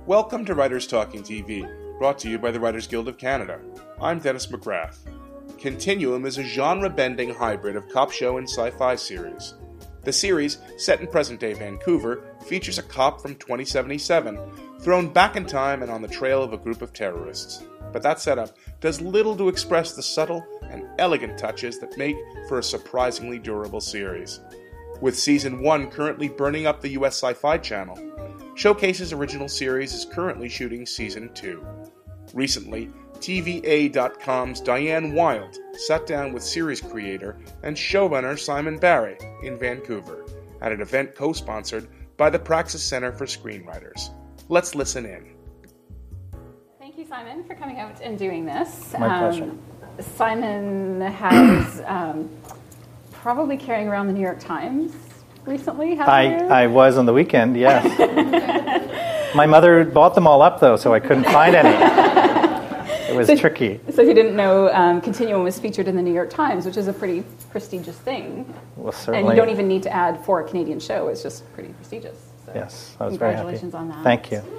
Welcome to Writers Talking TV, brought to you by the Writers Guild of Canada. I'm Dennis McGrath. Continuum is a genre-bending hybrid of cop show and sci-fi series. The series, set in present-day Vancouver, features a cop from 2077 thrown back in time and on the trail of a group of terrorists. But that setup does little to express the subtle and elegant touches that make for a surprisingly durable series. With Season 1 currently burning up the US Sci-Fi Channel, Showcase's original series is currently shooting Season 2. Recently, TVA.com's Diane Wild sat down with series creator and showrunner Simon Barry in Vancouver at an event co-sponsored by the Praxis Center for Screenwriters. Let's listen in. Thank you, Simon, for coming out and doing this. My pleasure. Simon has probably carrying around the New York Times recently, haven't you? I was on the weekend, yes. My mother bought them all up, though, so I couldn't find any. It was tricky. So if you didn't know, Continuum was featured in the New York Times, which is a pretty prestigious thing. Well, certainly. And you don't even need to add for a Canadian show. It's just pretty prestigious. So yes, I was very happy. Congratulations on that. Thank you.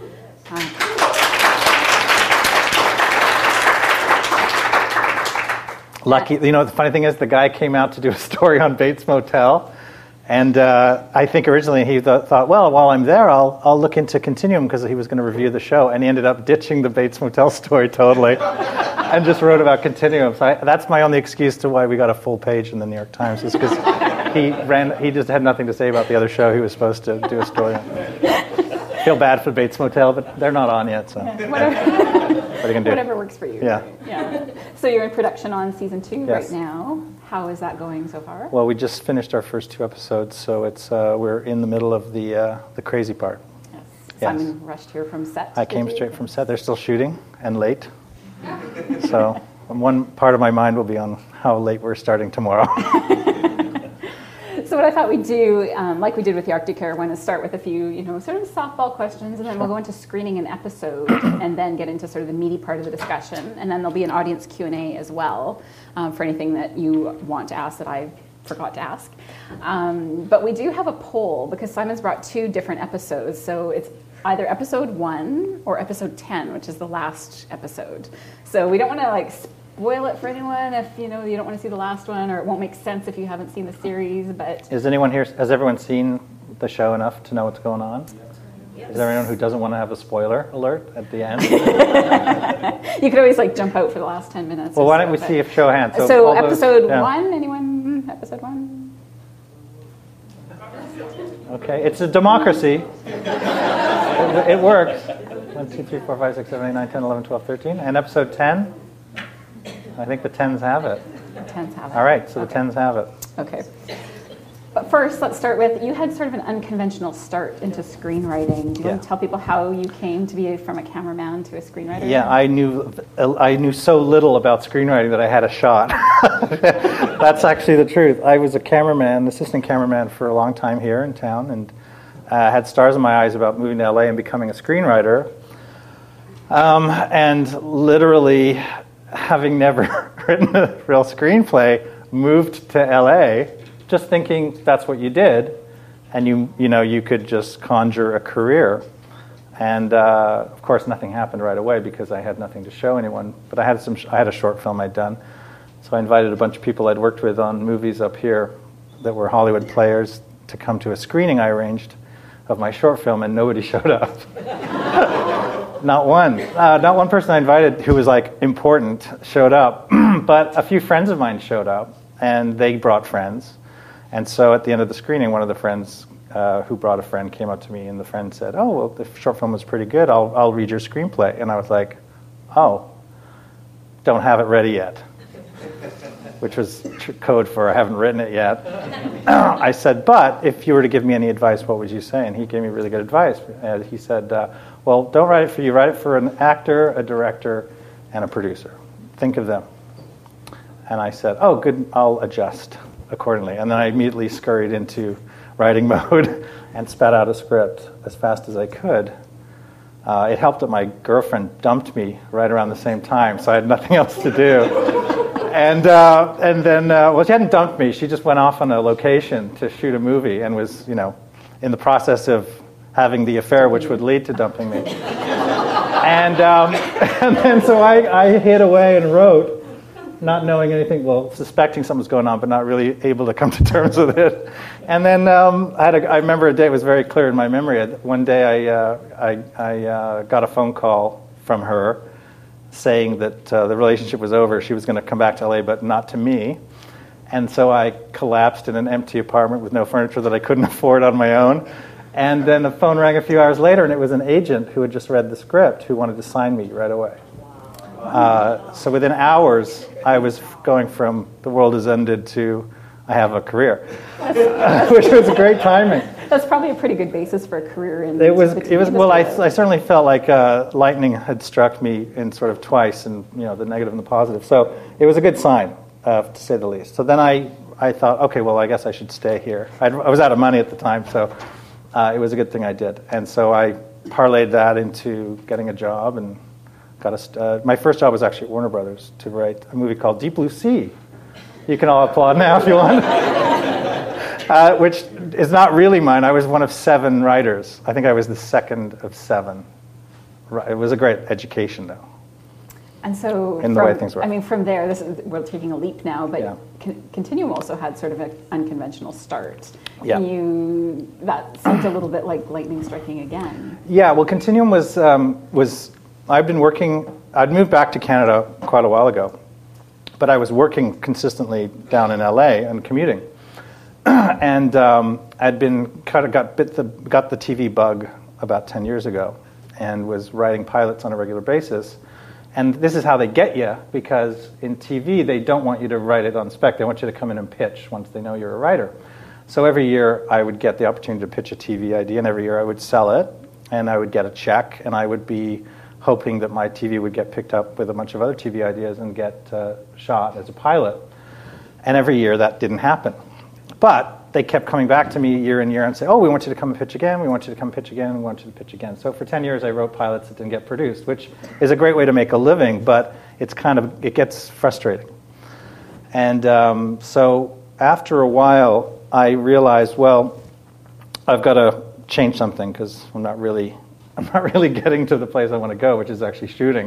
Lucky, you know, the funny thing is the guy came out to do a story on Bates Motel, and I think originally he thought, well, while I'm there, I'll look into Continuum because he was going to review the show, and he ended up ditching the Bates Motel story totally and just wrote about Continuum. So that's my only excuse to why we got a full page in the New York Times, is because he just had nothing to say about the other show he was supposed to do a story on. Feel bad for Bates Motel, but they're not on yet, so what are you going to do? Whatever works for you. Yeah. Right? Yeah. So you're in production on Season 2 Yes. right now. How is that going so far? Well, we just finished our first 2 episodes, so it's we're in the middle of the crazy part. Yes. Yes. Simon rushed here from set. I came straight from set. They're still shooting and late. So one part of my mind will be on how late we're starting tomorrow. So what I thought we'd do, like we did with the Arctic Air one, is start with a few, sort of softball questions, and then we'll go into screening an episode, and then get into sort of the meaty part of the discussion, and then there'll be an audience Q&A as well for anything that you want to ask that I forgot to ask. But we do have a poll because Simon's brought 2 different episodes, so it's either episode 1 or episode 10, which is the last episode. So we don't want to spoil it for anyone if you don't want to see the last one, or it won't make sense if you haven't seen the series. But Is anyone here? Has everyone seen the show enough to know what's going on? Yes. Is there anyone who doesn't want to have a spoiler alert at the end? You could always jump out for the last 10 minutes. Well, why don't we see if show of hands? So episode 1, anyone? Episode 1? Okay, it's a democracy. It works. 1, 2, 3, 4, 5, 6, 7, 8, 9, 10, 11, 12, 13. And episode 10? I think the 10s have it. The 10s have it. All right, so the 10s have it. Okay. But first, let's start with, you had sort of an unconventional start into screenwriting. Do you want to tell people how you came to be from a cameraman to a screenwriter? Yeah, I knew so little about screenwriting that I had a shot. That's actually the truth. I was a cameraman, assistant cameraman for a long time here in town, and had stars in my eyes about moving to LA and becoming a screenwriter. And literally, having never written a real screenplay, moved to LA, just thinking that's what you did, and you could just conjure a career. And of course, nothing happened right away because I had nothing to show anyone. But I had a short film I'd done, so I invited a bunch of people I'd worked with on movies up here that were Hollywood players to come to a screening I arranged of my short film, and nobody showed up. Not one. Not one person I invited who was important showed up, but a few friends of mine showed up, and they brought friends. And so at the end of the screening, one of the friends who brought a friend came up to me, and the friend said, "Oh, well, the short film was pretty good. I'll read your screenplay." And I was like, "Oh, don't have it ready yet," which was code for I haven't written it yet. I said, "But if you were to give me any advice, what would you say?" And he gave me really good advice. And he said, "Well, don't write it for you. Write it for an actor, a director, and a producer. Think of them." And I said, "Oh, good. I'll adjust accordingly." And then I immediately scurried into writing mode and spat out a script as fast as I could. It helped that my girlfriend dumped me right around the same time, so I had nothing else to do. And then she hadn't dumped me. She just went off on a location to shoot a movie and was, in the process of having the affair which would lead to dumping me. And then so I hid away and wrote, not knowing anything, well, suspecting something was going on, but not really able to come to terms with it. And then I remember a day, it was very clear in my memory. One day I got a phone call from her saying that the relationship was over. She was going to come back to LA, but not to me. And so I collapsed in an empty apartment with no furniture that I couldn't afford on my own. And then the phone rang a few hours later, and it was an agent who had just read the script who wanted to sign me right away. So within hours, I was going from the world has ended to I have a career, which was great timing. That's probably a pretty good basis for a career in it was. Well, I industry. certainly felt like lightning had struck me in sort of twice, and the negative and the positive. So it was a good sign, to say the least. So then I thought, okay, well, I guess I should stay here. I was out of money at the time, so it was a good thing I did. And so I parlayed that into getting a job and got my first job was actually at Warner Brothers to write a movie called Deep Blue Sea. You can all applaud now if you want. Which is not really mine. I was one of 7 writers. I think I was the second of 7. It was a great education, though. And so, in the way things were. I mean, from there, we're taking a leap now, but Yeah. Continuum also had sort of an unconventional start. Yeah. That seemed a little bit like lightning striking again. Yeah, well, Continuum was I'd moved back to Canada quite a while ago, but I was working consistently down in LA and commuting. And I'd been got the TV bug about 10 years ago and was writing pilots on a regular basis. And this is how they get you, because in TV, they don't want you to write it on spec. They want you to come in and pitch once they know you're a writer. So every year, I would get the opportunity to pitch a TV idea, and every year I would sell it, and I would get a check, and I would be hoping that my TV would get picked up with a bunch of other TV ideas and get shot as a pilot. And every year, that didn't happen. But they kept coming back to me year in year and say, oh, we want you to come and pitch again, we want you to come pitch again, we want you to pitch again. So for 10 years, I wrote pilots that didn't get produced, which is a great way to make a living, but it gets frustrating. And so after a while, I realized, well, I've got to change something because I'm not really getting to the place I want to go, which is actually shooting.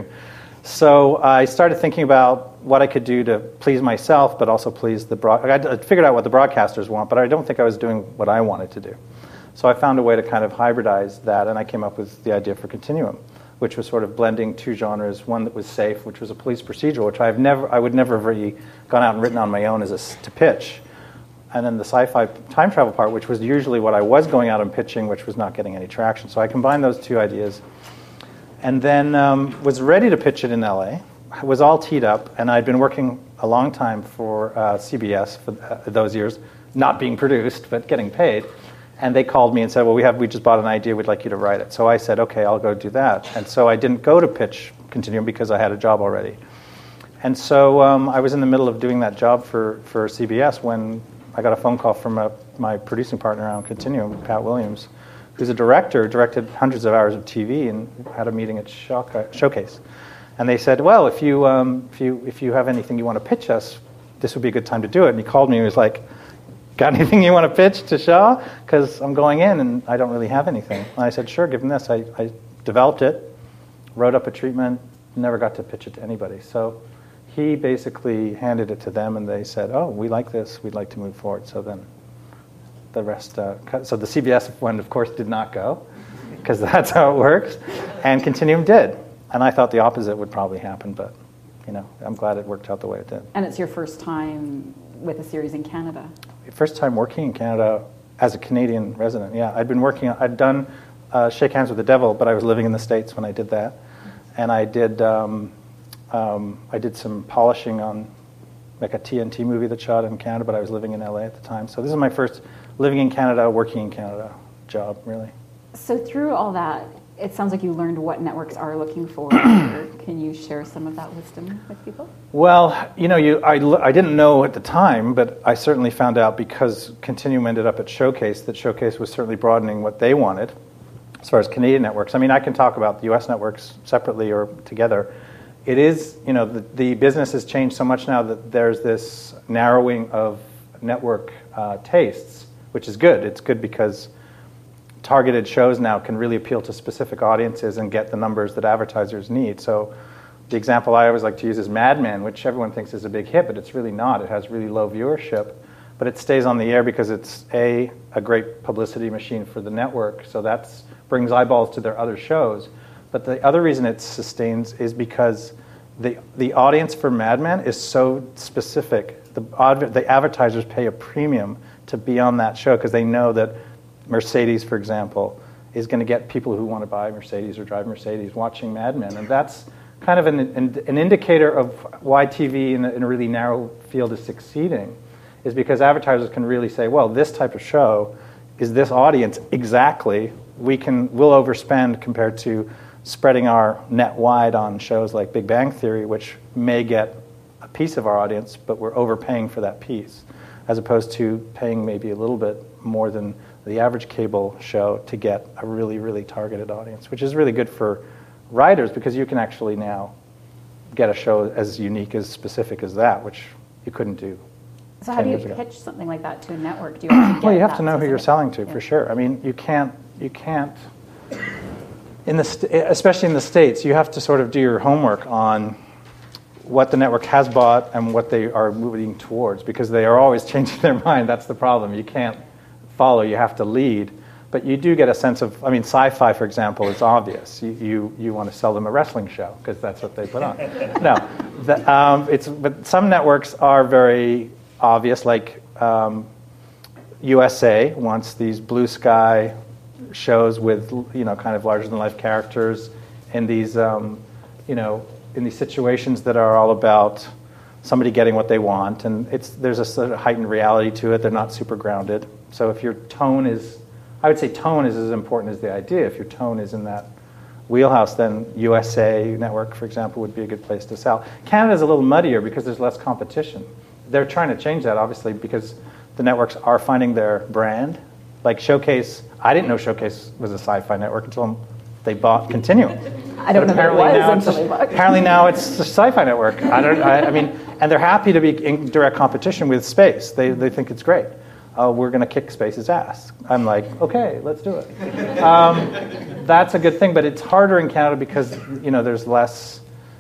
So I started thinking about what I could do to please myself, but also please the I figured out what the broadcasters want, but I don't think I was doing what I wanted to do. So I found a way to kind of hybridize that, and I came up with the idea for Continuum, which was sort of blending 2 genres, one that was safe, which was a police procedural, which I would never have really gone out and written on my own to pitch. And then the sci-fi time travel part, which was usually what I was going out and pitching, which was not getting any traction. So I combined those 2 ideas. And then was ready to pitch it in LA. It was all teed up, and I'd been working a long time for CBS for those years, not being produced, but getting paid. And they called me and said, well, we just bought an idea, we'd like you to write it. So I said, okay, I'll go do that. And so I didn't go to pitch Continuum because I had a job already. And so I was in the middle of doing that job for CBS when I got a phone call from my producing partner on Continuum, Pat Williams, who's a director, directed hundreds of hours of TV, and had a meeting at Showcase. And they said, well, if you have anything you want to pitch us, this would be a good time to do it. And he called me and he was like, got anything you want to pitch to Shaw? Because I'm going in and I don't really have anything. And I said, sure, give him this. I developed it, wrote up a treatment, never got to pitch it to anybody. So he basically handed it to them, and they said, oh, we like this, we'd like to move forward. So then the rest, so the CBS one, of course, did not go, because that's how it works, and Continuum did. And I thought the opposite would probably happen, but I'm glad it worked out the way it did. And it's your first time with a series in Canada? First time working in Canada as a Canadian resident, yeah. I'd done Shake Hands with the Devil, but I was living in the States when I did that. And I did some polishing on like a TNT movie that shot in Canada, but I was living in LA at the time. So this is my first living in Canada, working in Canada job, really. So through all that, it sounds like you learned what networks are looking for. Can you share some of that wisdom with people? Well, I didn't know at the time, but I certainly found out because Continuum ended up at Showcase, that Showcase was certainly broadening what they wanted as far as Canadian networks. I mean, I can talk about the U.S. networks separately or together. It is, the business has changed so much now that there's this narrowing of network tastes, which is good. It's good because targeted shows now can really appeal to specific audiences and get the numbers that advertisers need. So the example I always like to use is Mad Men, which everyone thinks is a big hit, but it's really not. It has really low viewership, but it stays on the air because it's a great publicity machine for the network. So that brings eyeballs to their other shows. But the other reason it sustains is because the audience for Mad Men is so specific. The advertisers pay a premium to be on that show because they know that Mercedes, for example, is going to get people who want to buy Mercedes or drive Mercedes watching Mad Men. And that's kind of an indicator of why TV in a really narrow field is succeeding, is because advertisers can really say, well, this type of show is this audience exactly. We'll overspend compared to spreading our net wide on shows like Big Bang Theory, which may get a piece of our audience, but we're overpaying for that piece, as opposed to paying maybe a little bit more than the average cable show to get a really, really targeted audience, which is really good for writers because you can actually now get a show as unique, as specific as that, which you couldn't do. So how do you pitch something like that to a network? Do you have to get well, you have to know who you're selling to, for sure. I mean, you can't, especially in the States, you have to sort of do your homework on what the network has bought and what they are moving towards, because they are always changing their mind. That's the problem. You can't follow, you have to lead. But you do get a sense of, I mean, Sci-Fi, for example, is obvious. You want to sell them a wrestling show because that's what they put on. But some networks are very obvious, like USA wants these blue sky shows with, kind of larger than life characters in these, in these situations that are all about somebody getting what they want, and there's a sort of heightened reality to it. They're not super grounded. So if your tone is, I would say tone is as important as the idea. If your tone is in that wheelhouse, then USA Network, for example, would be a good place to sell. Canada's a little muddier because there's less competition. They're trying to change that, obviously, because the networks are finding their brand. Like Showcase, I didn't know Showcase was a sci-fi network until they bought Continuum. I don't know if it was until they bought. Apparently now it's the Sci-Fi Network. I mean, and they're happy to be in direct competition with Space. They think it's great. We're going to kick Space's ass. I'm like, okay, let's do it. That's a good thing, but it's harder in Canada because there's less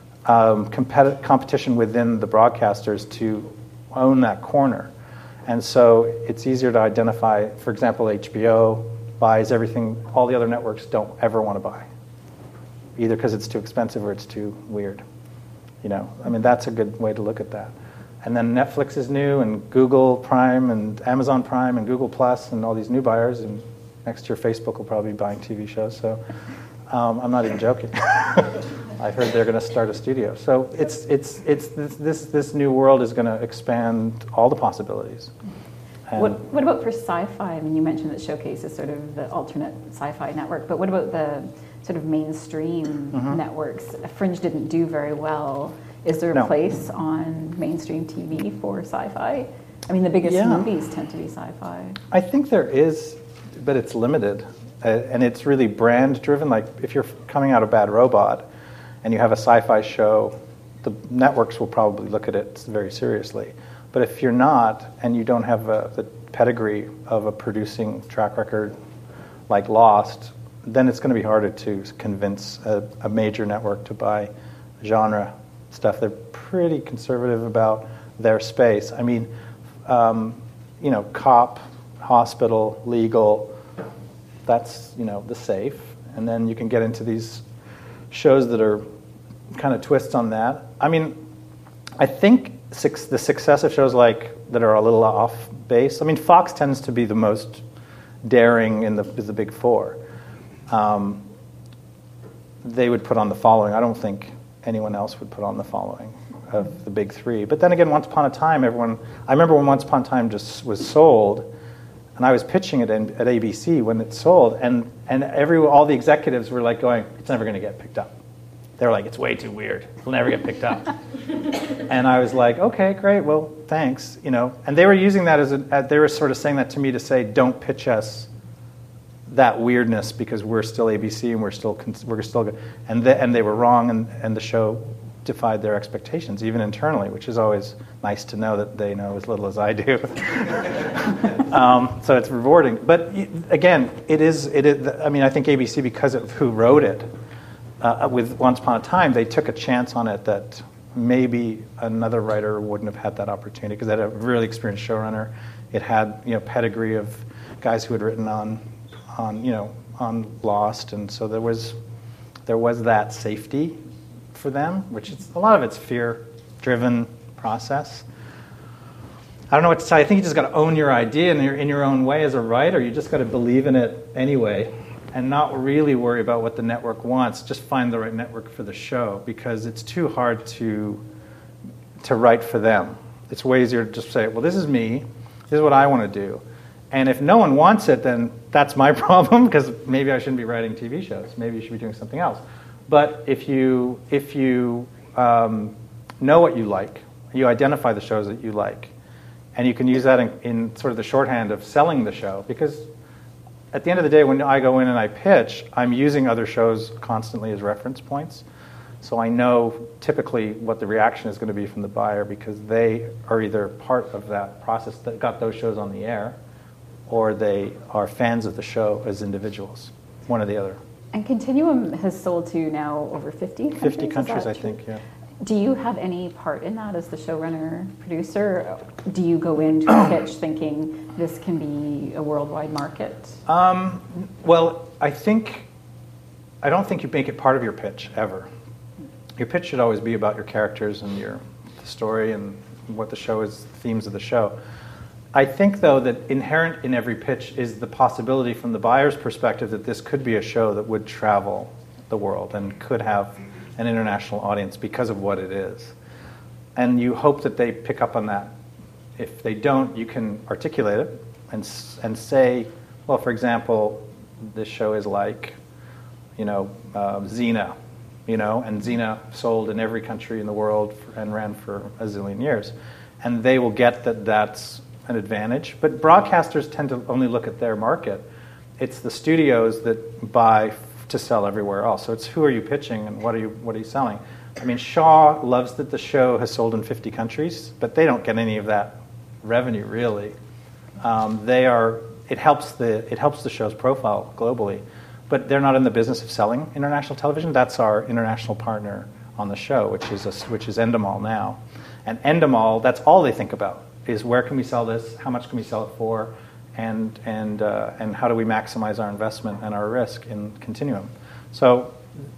competition within the broadcasters to own that corner, and so it's easier to identify. For example, HBO buys everything all the other networks don't ever want to buy, either because it's too expensive or it's too weird. I mean, that's a good way to look at that. And then Netflix is new, and Google Prime, and Amazon Prime, and Google Plus, and all these new buyers. And next year, Facebook will probably be buying TV shows. So I'm not even joking. I heard they're going to start a studio. So this new world is going to expand all the possibilities. What about for sci-fi? I mean, you mentioned that Showcase is sort of the alternate sci-fi network, but what about the sort of mainstream networks? Fringe didn't do very well. Is there a place on mainstream TV for sci-fi? I mean, the biggest movies tend to be sci-fi. I think there is, but it's limited. And it's really brand driven. Like if you're coming out of Bad Robot and you have a sci-fi show, the networks will probably look at it very seriously. But if you're not, and you don't have the pedigree of a producing track record like Lost, then it's going to be harder to convince a major network to buy genre stuff. They're pretty conservative about their space. I mean, cop, hospital, legal, that's, the safe. And then you can get into these shows that are kind of twists on that. I mean, I think the success of shows like that are a little off base. I mean, Fox tends to be the most daring in the big four. They would put on The Following. I don't think anyone else would put on The Following of the big three. But then again, Once Upon a Time, I remember when Once Upon a Time just was sold, and I was pitching it at ABC when it sold, and all the executives were like going, it's never going to get picked up. They were like, it's way too weird. It'll never get picked up. And I was like, okay, great, well, thanks. And they were using that they were sort of saying that to me to say, don't pitch us that weirdness because we're still ABC and we're still good. And they were wrong, and the show defied their expectations, even internally, which is always nice to know that they know as little as I do. So it's rewarding. But again, it is. I mean, I think ABC, because of who wrote it, with Once Upon a Time, they took a chance on it that maybe another writer wouldn't have had that opportunity, because they had a really experienced showrunner. It had pedigree of guys who had written on Lost, and so there was that safety for them, which is a lot of it's fear-driven process. I don't know what to say. I think you just got to own your idea in your own way as a writer. You just got to believe in it anyway, and not really worry about what the network wants. Just find the right network for the show, because it's too hard to write for them. It's way easier to just say, well, this is me. This is what I want to do. And if no one wants it, then that's my problem, because maybe I shouldn't be writing TV shows. Maybe you should be doing something else. But if you know what you like, you identify the shows that you like, and you can use that in sort of the shorthand of selling the show, because at the end of the day, when I go in and I pitch, I'm using other shows constantly as reference points. So I know typically what the reaction is going to be from the buyer, because they are either part of that process that got those shows on the air, or they are fans of the show as individuals, one or the other. And Continuum has sold to now over 50 countries? 50 countries, I think, yeah. Do you have any part in that as the showrunner, producer? Do you go into a pitch thinking this can be a worldwide market? Well, I don't think you make it part of your pitch, ever. Your pitch should always be about your characters and the story and what the show is, the themes of the show. I think, though, that inherent in every pitch is the possibility from the buyer's perspective that this could be a show that would travel the world and could have an international audience because of what it is. And you hope that they pick up on that. If they don't, you can articulate it and say, well, for example, this show is like, Xena, and Xena sold in every country in the world and ran for a zillion years. And they will get that that's an advantage. But broadcasters tend to only look at their market. It's the studios that buy to sell everywhere else. So it's who are you pitching and what are you selling? I mean, Shaw loves that the show has sold in 50 countries, but they don't get any of that revenue really. It helps the show's profile globally, but they're not in the business of selling international television. That's our international partner on the show, which is Endemol now. And Endemol, that's all they think about, is where can we sell this, how much can we sell it for, and how do we maximize our investment and our risk in Continuum. So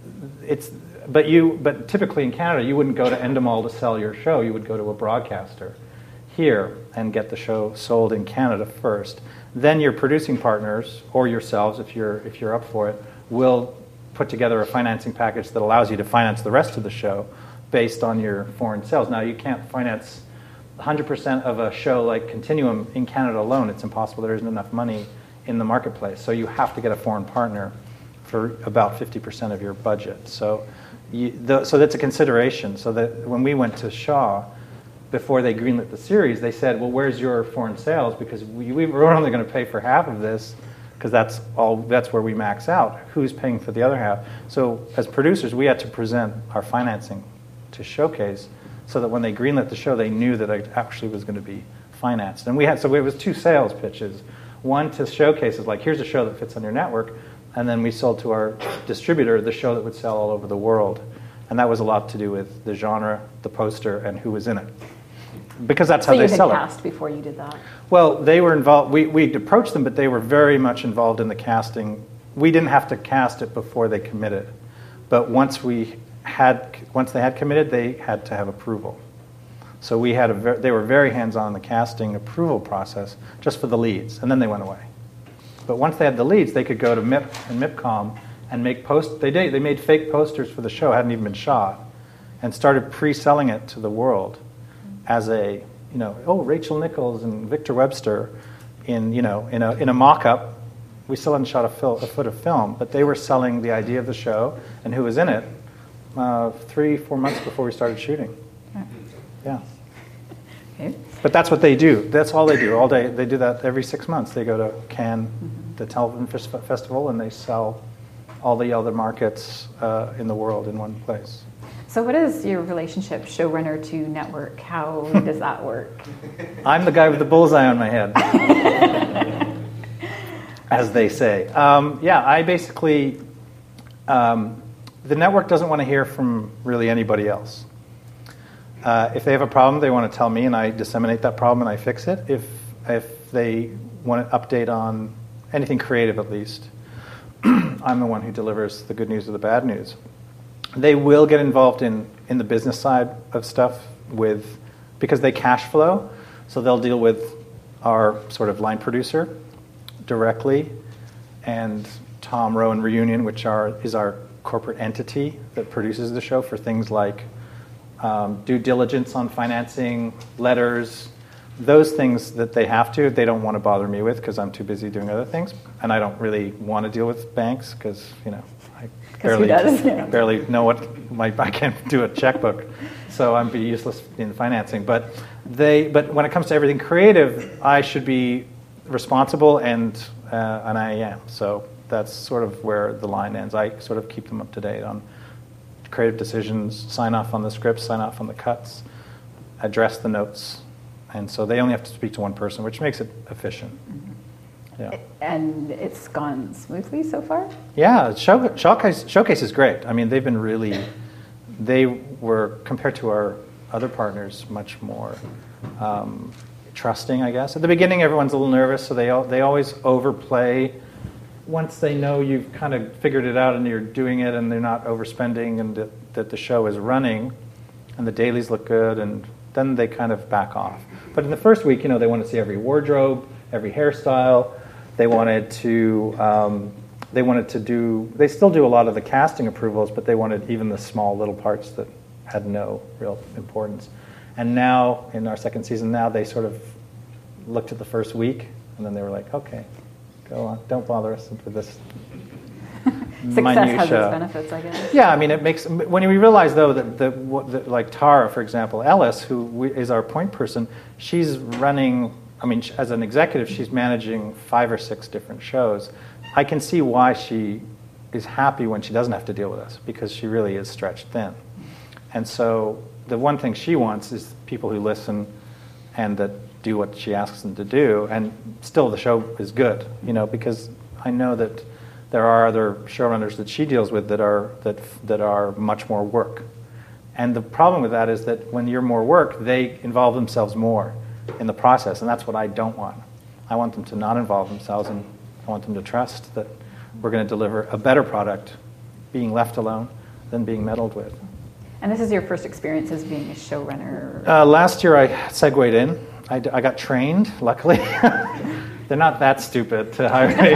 but typically in Canada, you wouldn't go to Endemol to sell your show. You would go to a broadcaster here and get the show sold in Canada first. Then your producing partners, or yourselves, if you're up for it, will put together a financing package that allows you to finance the rest of the show based on your foreign sales. Now, you can't finance 100% of a show like Continuum in Canada alone. It's impossible. There isn't enough money in the marketplace. So you have to get a foreign partner for about 50% of your budget. So that's a consideration. So that when we went to Shaw, before they greenlit the series, they said, well, where's your foreign sales? Because we're only going to pay for half of this, because that's where we max out. Who's paying for the other half? So as producers, we had to present our financing to Showcase, so that when they greenlit the show, they knew that it actually was going to be financed. And it was 2 sales pitches. One to Showcase is like, here's a show that fits on your network, and then we sold to our distributor the show that would sell all over the world. And that was a lot to do with the genre, the poster, and who was in it. Because that's how they sell it. So you had cast before you did that? Well, they were involved. We approached them, but they were very much involved in the casting. We didn't have to cast it before they committed. But once they had committed, they had to have approval. So they were very hands-on in the casting approval process just for the leads, and then they went away. But once they had the leads, they could go to MIP and MIPCOM and make They made fake posters for the show, hadn't even been shot, and started pre-selling it to the world as Rachel Nichols and Victor Webster in a mock-up. We still hadn't shot a foot of film, but they were selling the idea of the show and who was in it 3-4 months before we started shooting. Yeah. Okay. But that's what they do. That's all they do all day. They do that every 6 months. They go to Cannes, the television festival, and they sell all the other markets in the world in one place. So what is your relationship, showrunner to network? How does that work? I'm the guy with the bullseye on my head, as they say. I basically, the network doesn't want to hear from really anybody else. If they have a problem, they want to tell me, and I disseminate that problem and I fix it. If they want an update on anything creative, at least, I'm the one who delivers the good news or the bad news. They will get involved in the business side of stuff because they cash flow, so they'll deal with our sort of line producer directly, and Tom Rowan Reunion, which is our corporate entity that produces the show for things like due diligence on financing, letters, those things that they have to. They don't want to bother me with because I'm too busy doing other things, and I don't really want to deal with banks because I barely know I can't do a checkbook, so I'm be useless in financing. But when it comes to everything creative, I should be responsible, and I am. So that's sort of where the line ends. I sort of keep them up to date on creative decisions, sign off on the scripts, sign off on the cuts, address the notes, and so they only have to speak to one person, which makes it efficient. Yeah. And it's gone smoothly so far? Yeah, Showcase is great. I mean, they were, compared to our other partners, much more trusting, I guess. At the beginning, everyone's a little nervous, so they always overplay. Once they know you've kind of figured it out and you're doing it and they're not overspending and that the show is running and the dailies look good, and then they kind of back off. But in the first week, they want to see every wardrobe, every hairstyle. They still do a lot of the casting approvals, but they wanted even the small little parts that had no real importance. And now, in our second season, they sort of looked at the first week, and then they were like, okay, go on, don't bother us with this Success has its benefits, I guess. Yeah, I mean, it makes, when we realize, though, that like Tara, for example, Ellis, who is our point person, she's running, as an executive, she's managing 5 or 6 different shows. I can see why she is happy when she doesn't have to deal with us, because she really is stretched thin. And so the one thing she wants is people who listen and that do what she asks them to do, and still the show is good, because I know that there are other showrunners that she deals with that are much more work. And the problem with that is that when you're more work, they involve themselves more in the process, and that's what I don't want. I want them to not involve themselves, and I want them to trust that we're going to deliver a better product being left alone than being meddled with. And this is your first experience as being a showrunner? Last year I segued in. I got trained, luckily. They're not that stupid to hire me.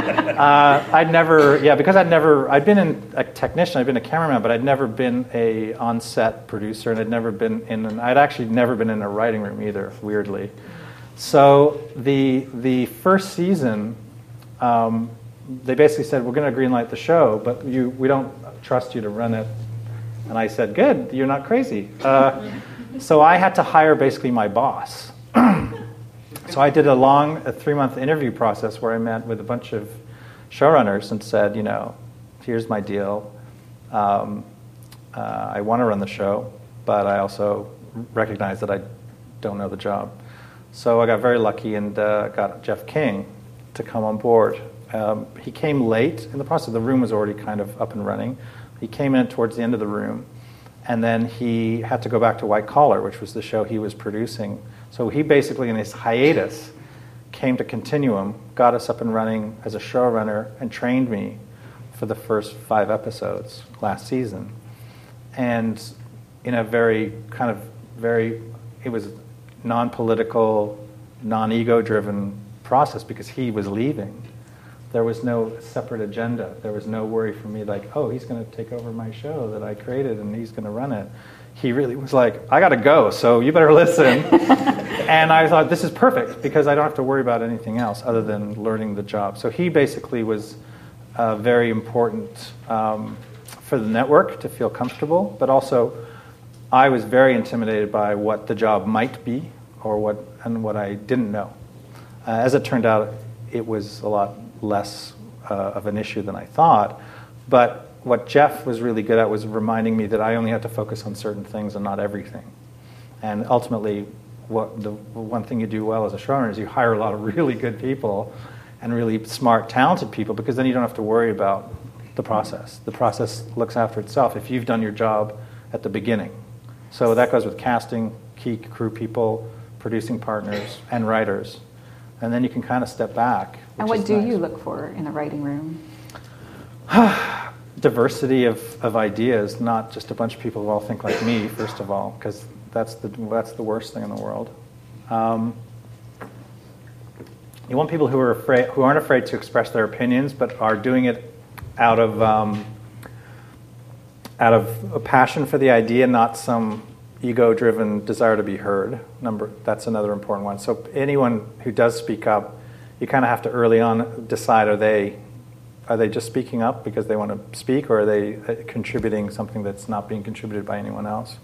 I'd been a technician, I'd been a cameraman, but I'd never been a on-set producer, and I'd actually never been in a writing room either, weirdly. So the first season, they basically said, we're going to greenlight the show, but we don't trust you to run it. And I said, good, you're not crazy. So I had to hire basically my boss. So I did a 3-month interview process where I met with a bunch of showrunners and said, here's my deal. I want to run the show, but I also recognize that I don't know the job. So I got very lucky and got Jeff King to come on board. He came late in the process. The room was already kind of up and running. He came in towards the end of the room, and then he had to go back to White Collar, which was the show he was producing. So he basically, in his hiatus, came to Continuum, got us up and running as a showrunner, and trained me for the first 5 episodes last season. And in a it was non-political, non-ego-driven process, because he was leaving. There was no separate agenda. There was no worry for me like, oh, he's going to take over my show that I created and he's going to run it. He really was like, I got to go, so you better listen. And I thought, this is perfect, because I don't have to worry about anything else other than learning the job. So he basically was very important for the network to feel comfortable, but also I was very intimidated by what the job might be or what I didn't know. As it turned out, it was a lot less of an issue than I thought, but what Jeff was really good at was reminding me that I only had to focus on certain things and not everything. And ultimately, the one thing you do well as a showrunner is you hire a lot of really good people and really smart, talented people, because then you don't have to worry about the process. The process looks after itself if you've done your job at the beginning. So that goes with casting, key crew people, producing partners, and writers. And then you can kind of step back. And what do you look for in a writing room? Diversity of ideas, not just a bunch of people who all think like me, first of all, because that's the worst thing in the world. You want people who aren't afraid to express their opinions, but are doing it out of a passion for the idea, not some ego-driven desire to be heard. That's another important one. So anyone who does speak up, you kind of have to early on decide: are they just speaking up because they want to speak, or are they contributing something that's not being contributed by anyone else?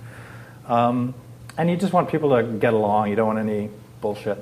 And you just want people to get along. You don't want any bullshit,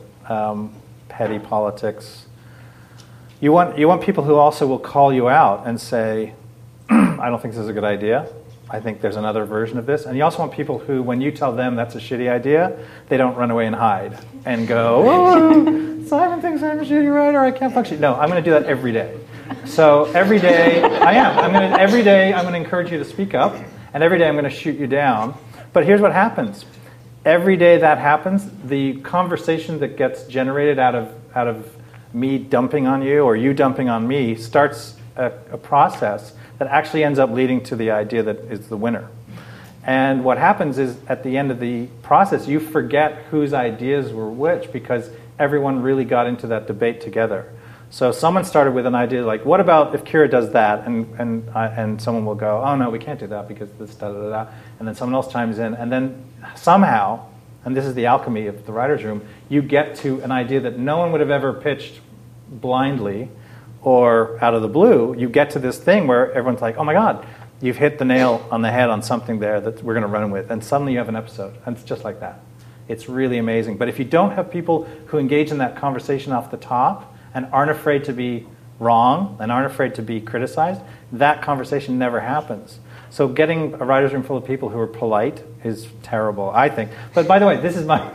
petty politics. You want people who also will call you out and say, I don't think this is a good idea. I think there's another version of this. And you also want people who, when you tell them that's a shitty idea, they don't run away and hide and go, oh, Simon thinks I'm a shitty writer, I can't function. No, I'm going to do that every day. So every day, every day I'm going to encourage you to speak up, and every day I'm going to shoot you down. But here's what happens. Every day that happens, the conversation that gets generated out of me dumping on you or you dumping on me starts a process that actually ends up leading to the idea that is the winner. And what happens is, at the end of the process, you forget whose ideas were which, because everyone really got into that debate together. So someone started with an idea like, what about if Kira does that? And someone will go, oh no, we can't do that because this, da da da da. And then someone else chimes in. And then somehow, and this is the alchemy of the writer's room, you get to an idea that no one would have ever pitched blindly or out of the blue. You get to this thing where everyone's like, oh my God, you've hit the nail on the head on something there that we're going to run with. And suddenly you have an episode. And it's just like that. It's really amazing. But if you don't have people who engage in that conversation off the top and aren't afraid to be wrong and aren't afraid to be criticized, that conversation never happens. So getting a writer's room full of people who are polite is terrible, I think. But by the way, this is my,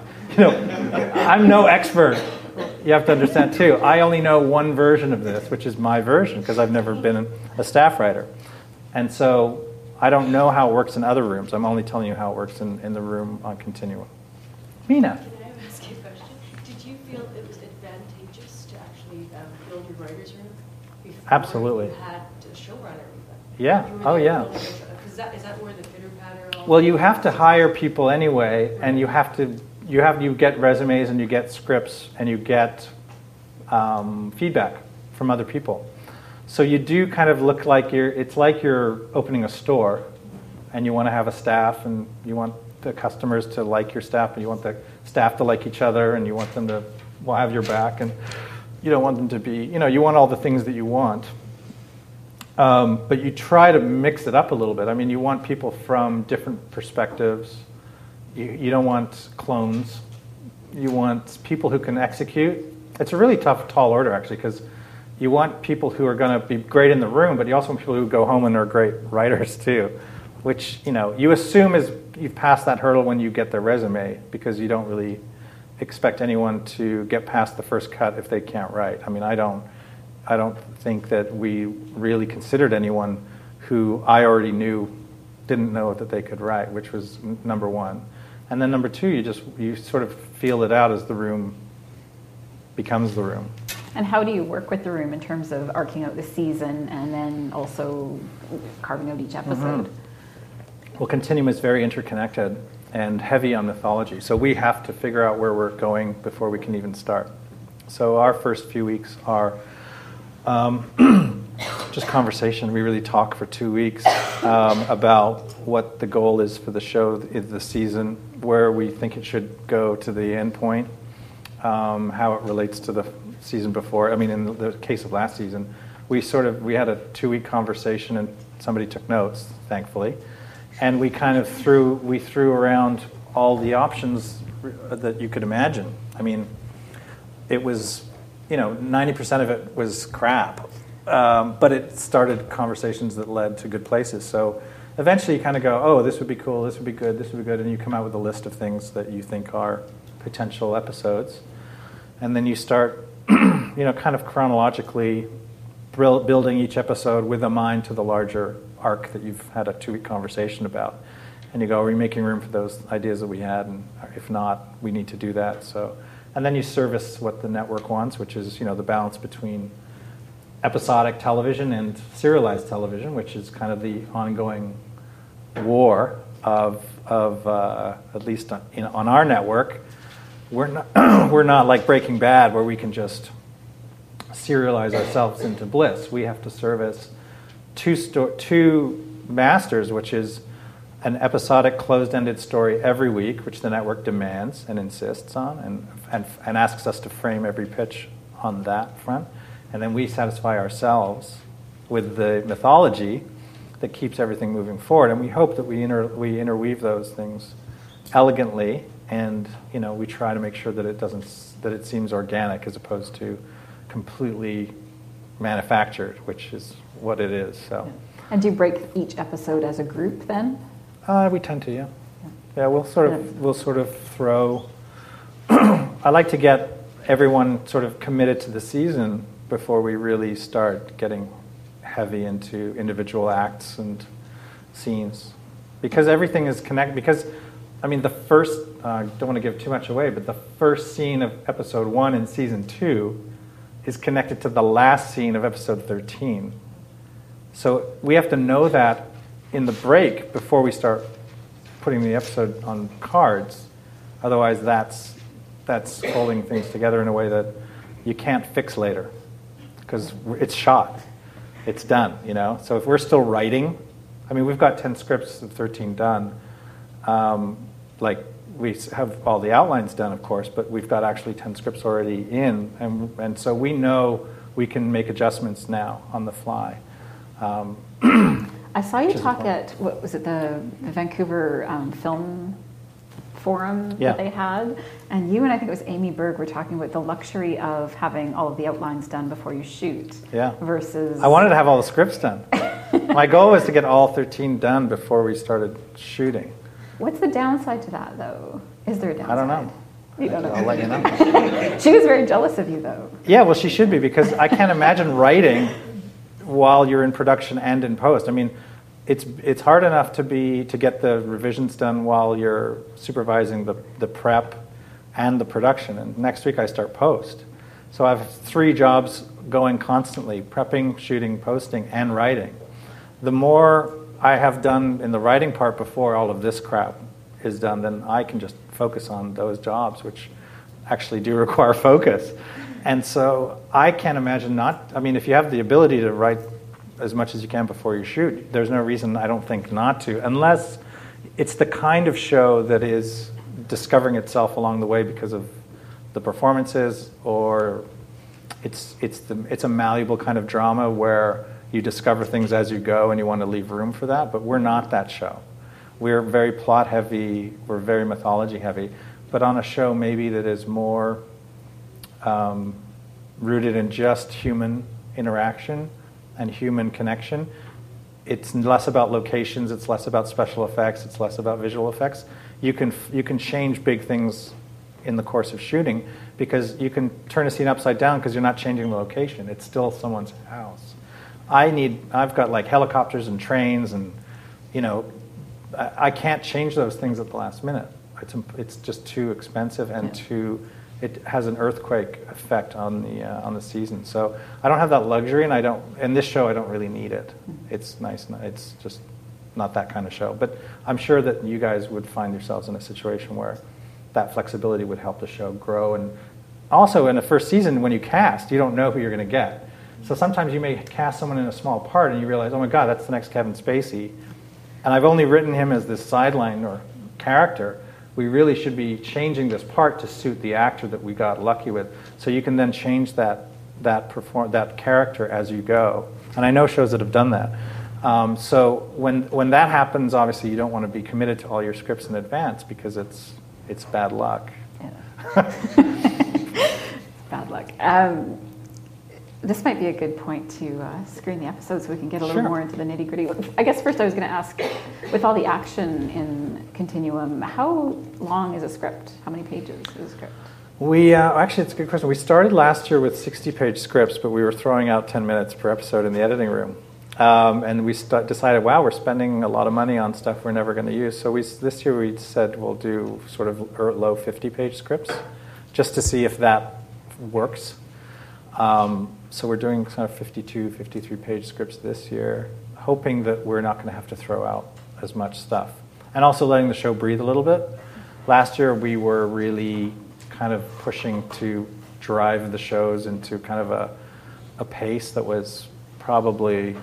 I'm no expert. You have to understand too, I only know one version of this, which is my version, because I've never been a staff writer. And so I don't know how it works in other rooms. I'm only telling you how it works in the room on Continuum. Mina. Can I ask you a question? Did you feel it was advantageous to actually build your writer's room before Absolutely. you had a showrunner? Yeah. Oh, yeah. Is that where the pitter-patter all... Well, you have to hire people anyway, and you get resumes and you get scripts and you get feedback from other people. So you do kind of look like it's like you're opening a store, and you want to have a staff, and you want the customers to like your staff, and you want the staff to like each other, and you want them to have your back, and you don't want them to be, you want all the things that you want. But you try to mix it up a little bit. I mean, you want people from different perspectives. You don't want clones. You want people who can execute. It's a really tall order, actually, because you want people who are going to be great in the room, but you also want people who go home and are great writers, too, which, you assume is you've passed that hurdle when you get their resume, because you don't really expect anyone to get past the first cut if they can't write. I mean, I don't think that we really considered anyone who I already knew didn't know that they could write, which was number one. And then number two, you sort of feel it out as the room becomes the room. And how do you work with the room in terms of arcing out the season and then also carving out each episode? Mm-hmm. Well, Continuum is very interconnected and heavy on mythology, so we have to figure out where we're going before we can even start. So our first few weeks are just conversation. We really talk for 2 weeks about what the goal is for the show, the season, where we think it should go to the end point, how it relates to the season before. I mean, in the case of last season, we had a 2-week conversation, and somebody took notes, thankfully, and we kind of threw around all the options that you could imagine. I mean, it was 90% of it was crap, but it started conversations that led to good places. So eventually you kind of go, oh, this would be cool, this would be good, this would be good, and you come out with a list of things that you think are potential episodes. And then you start, kind of chronologically building each episode with a mind to the larger arc that you've had a 2-week conversation about. And you go, are we making room for those ideas that we had? And if not, we need to do that. So, and then you service what the network wants, which is, the balance between episodic television and serialized television, which is kind of the ongoing war of at least on our network. We're not like Breaking Bad, where we can just serialize ourselves into bliss. We have to service two masters, which is an episodic closed-ended story every week, which the network demands and insists on, and asks us to frame every pitch on that front. And then we satisfy ourselves with the mythology that keeps everything moving forward. And we hope that we interweave those things elegantly, and we try to make sure that it seems organic as opposed to completely manufactured, which is what it is. So. And do you break each episode as a group then? We tend to, yeah. Yeah, we'll sort of throw. I like to get everyone sort of committed to the season before we really start getting heavy into individual acts and scenes, because everything is connected. Because, the first, I don't want to give too much away, but the first scene of episode 1 in season 2 is connected to the last scene of episode 13. So we have to know that in the break before we start putting the episode on cards. Otherwise, that's holding things together in a way that you can't fix later, because it's shot, it's done. So if we're still writing, we've got 10 scripts of 13 done. We have all the outlines done, of course, but we've got actually 10 scripts already in, and so we know we can make adjustments now on the fly. I saw you talk at, what was it, the Vancouver Film Forum that they had, and you and I think it was Amy Berg were talking about the luxury of having all of the outlines done before you shoot. Yeah. Versus. I wanted to have all the scripts done. My goal was to get all 13 done before we started shooting. What's the downside to that, though? Is there a downside? I don't know. You don't know. I'll let you know. She was very jealous of you, though. Yeah, well, she should be, because I can't imagine writing while you're in production and in post. It's hard enough to get the revisions done while you're supervising the prep and the production. And next week I start post. So I have 3 jobs going constantly: prepping, shooting, posting, and writing. The more I have done in the writing part before all of this crap is done, then I can just focus on those jobs, which actually do require focus. And so I can't imagine if you have the ability to write as much as you can before you shoot, there's no reason, I don't think, not to, unless it's the kind of show that is discovering itself along the way because of the performances, or it's a malleable kind of drama where you discover things as you go and you want to leave room for that. But we're not that show. We're very plot heavy, we're very mythology heavy, but on a show maybe that is more rooted in just human interaction and human connection. It's less about locations, it's less about special effects, it's less about visual effects. You can change big things in the course of shooting, because you can turn a scene upside down because you're not changing the location. It's still someone's house. I've got like helicopters and trains, and I can't change those things at the last minute. It's just too expensive, and it has an earthquake effect on the season. So I don't have that luxury, and in this show I don't really need it. It's nice. It's just not that kind of show. But I'm sure that you guys would find yourselves in a situation where that flexibility would help the show grow. And also in the first season, when you cast, you don't know who you're going to get. So sometimes you may cast someone in a small part and you realize, oh my God, that's the next Kevin Spacey. And I've only written him as this sideline or character. We really should be changing this part to suit the actor that we got lucky with. So you can then change that character as you go. And I know shows that have done that. So when that happens, obviously you don't want to be committed to all your scripts in advance, because it's bad luck. Yeah. Bad luck. This might be a good point to screen the episodes so we can get a little Sure. more into the nitty-gritty. I guess first I was going to ask, with all the action in Continuum, how long is a script? How many pages is a script? We actually, it's a good question. We started last year with 60-page scripts, but we were throwing out 10 minutes per episode in the editing room. And we decided, wow, we're spending a lot of money on stuff we're never going to use. So this year we said we'll do sort of low 50-page scripts, just to see if that works. So we're doing kind of 52, 53-page scripts this year, hoping that we're not going to have to throw out as much stuff. And also letting the show breathe a little bit. Last year we were really kind of pushing to drive the shows into kind of a pace that was probably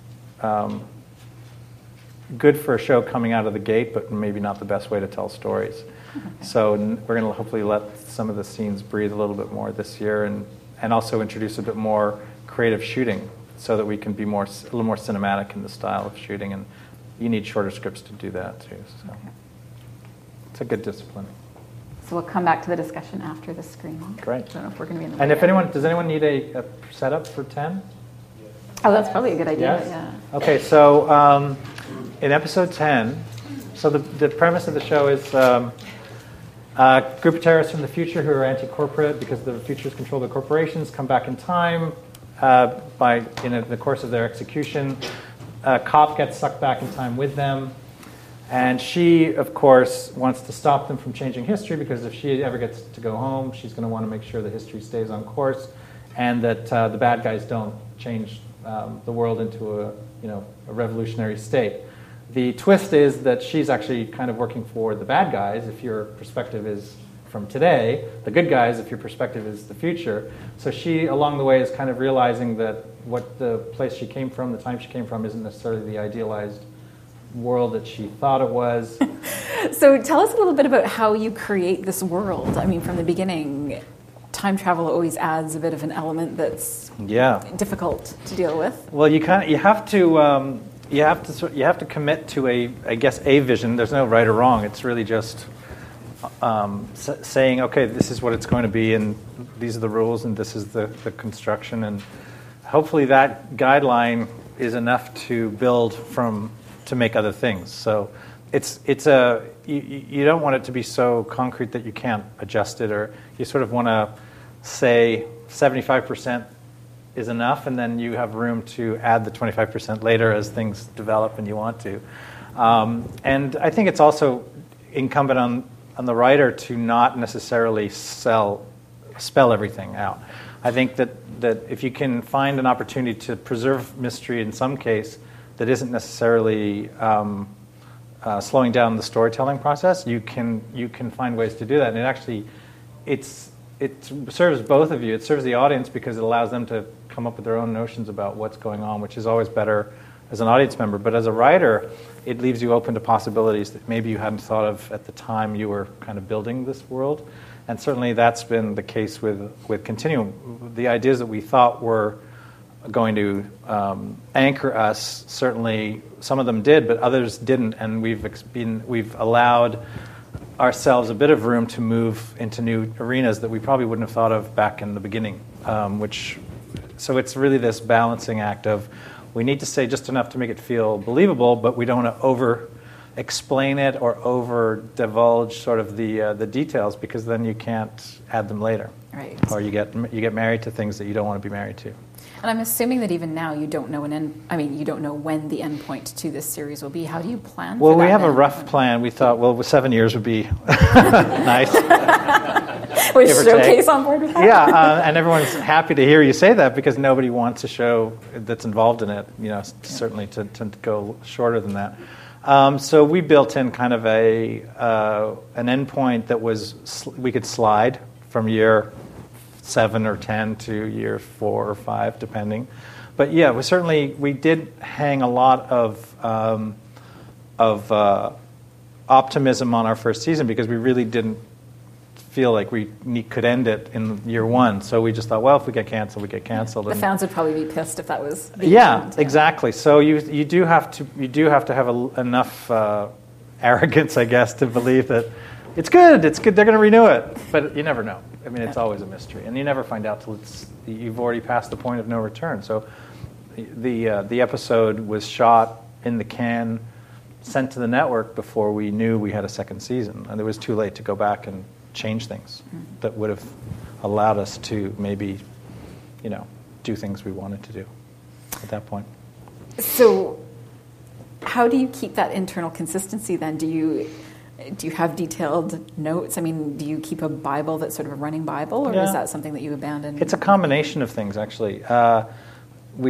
good for a show coming out of the gate, but maybe not the best way to tell stories. Okay. So we're going to hopefully let some of the scenes breathe a little bit more this year, and also introduce a bit more creative shooting so that we can be a little more cinematic in the style of shooting. And you need shorter scripts to do that too. So it's a good discipline. So we'll come back to the discussion after the screening. Great. I don't know if we're going to be in the And does anyone need a setup for 10? Oh, that's probably a good idea. Yes? Yeah. Okay, so in episode 10, so the premise of the show is a group of terrorists from the future who are anti-corporate because the future is controlled by corporations come back in time in the course of their execution. A cop gets sucked back in time with them. And she, of course, wants to stop them from changing history because if she ever gets to go home, she's going to want to make sure that history stays on course and that the bad guys don't change the world into a revolutionary state. The twist is that she's actually kind of working for the bad guys if your perspective is from today, the good guys if your perspective is the future. So she, along the way, is kind of realizing that what the place she came from, the time she came from, isn't necessarily the idealized world that she thought it was. So tell us a little bit about how you create this world. I mean, from the beginning, time travel always adds a bit of an element that's difficult to deal with. Well, you have to commit to a vision. There's no right or wrong. It's really just saying, okay, this is what it's going to be, and these are the rules, and this is the construction, and hopefully that guideline is enough to build from to make other things. So you don't want it to be so concrete that you can't adjust it, or you sort of want to say 75% is enough, and then you have room to add the 25% later as things develop and you want to. And I think it's also incumbent on the writer to not necessarily spell everything out. I think that if you can find an opportunity to preserve mystery in some case that isn't necessarily slowing down the storytelling process, you can find ways to do that. And it serves both of you. It serves the audience because it allows them to come up with their own notions about what's going on, which is always better as an audience member. But as a writer, it leaves you open to possibilities that maybe you hadn't thought of at the time you were kind of building this world. And certainly that's been the case with Continuum. The ideas that we thought were going to anchor us, certainly some of them did, but others didn't, and we've allowed ourselves a bit of room to move into new arenas that we probably wouldn't have thought of back in the beginning. So it's really this balancing act of we need to say just enough to make it feel believable, but we don't want to over-explain it or over-divulge sort of the details, because then you can't add them later. Right. Or you get married to things that you don't want to be married to. And I'm assuming that even now you don't know you don't know when the end point to this series will be. How do you plan for that? Well, we have a rough plan. We thought, 7 years would be nice. Was Showcase on board with that? Yeah, and everyone's happy to hear you say that because nobody wants a show that's involved in it, certainly to go shorter than that. So we built in kind of an endpoint that we could slide from year 7 or 10 to year 4 or 5, depending. But yeah, we did hang a lot of optimism on our first season because we really didn't feel like we could end it in year 1. So we just thought, well, if we get canceled, we get canceled. The fans would probably be pissed if that was the end. Exactly. So you do have to have enough arrogance, I guess, to believe that it's good. They're going to renew it, but you never know. I mean, it's always a mystery, and you never find out till you've already passed the point of no return. So the episode was shot in the can, sent to the network before we knew we had a second season, and it was too late to go back and change things that would have allowed us to maybe, do things we wanted to do at that point. So how do you keep that internal consistency then? Do you have detailed notes? I mean, do you keep a Bible that's sort of a running Bible, or is that something that you abandoned? It's a combination of things, actually. We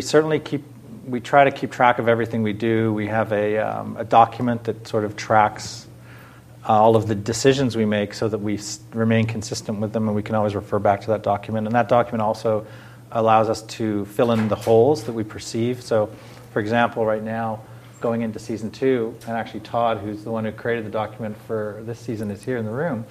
try to keep track of everything we do. We have a document that sort of tracks all of the decisions we make so that we remain consistent with them, and we can always refer back to that document. And that document also allows us to fill in the holes that we perceive. So, for example, right now, going into season 2, and actually Todd, who's the one who created the document for this season, is here in the room.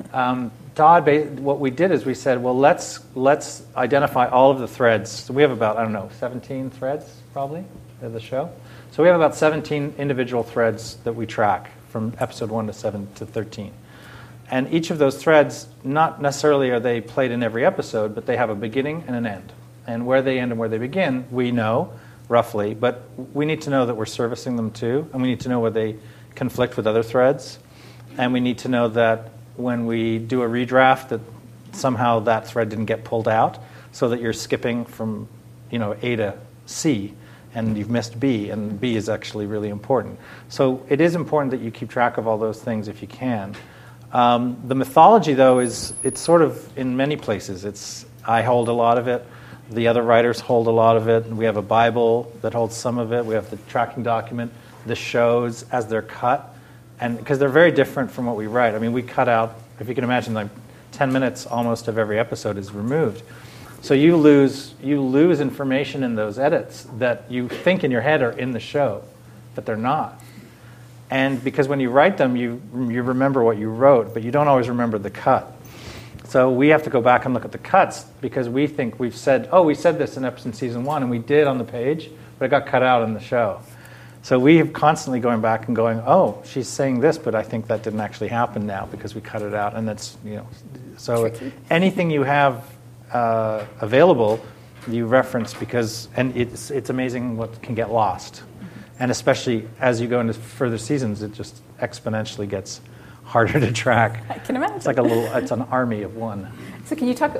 Todd, what we did is we said, well, let's identify all of the threads. So we have about, 17 threads probably of the show. So we have about 17 individual threads that we track from episode 1 to 7 to 13. And each of those threads, not necessarily are they played in every episode, but they have a beginning and an end. And where they end and where they begin, we know roughly, but we need to know that we're servicing them too, and we need to know where they conflict with other threads, and we need to know that when we do a redraft that somehow that thread didn't get pulled out, so that you're skipping from A to C, and you've missed B, and B is actually really important. So it is important that you keep track of all those things if you can. The mythology, though, it's sort of in many places. I hold a lot of it. The other writers hold a lot of it. We have a Bible that holds some of it. We have the tracking document, the shows as they're cut, and because they're very different from what we write. I mean, we cut out, if you can imagine, like 10 minutes almost of every episode is removed. So you lose information in those edits that you think in your head are in the show, but they're not. And because when you write them, you remember what you wrote, but you don't always remember the cut. So we have to go back and look at the cuts because we think we said this in season 1, and we did on the page, but it got cut out in the show. So we are constantly going back and going, oh, she's saying this, but I think that didn't actually happen now because we cut it out. And that's, so anything you have available, you reference and it's amazing what can get lost. And especially as you go into further seasons, it just exponentially gets harder to track. I can imagine. It's like it's an army of one. So can you talk,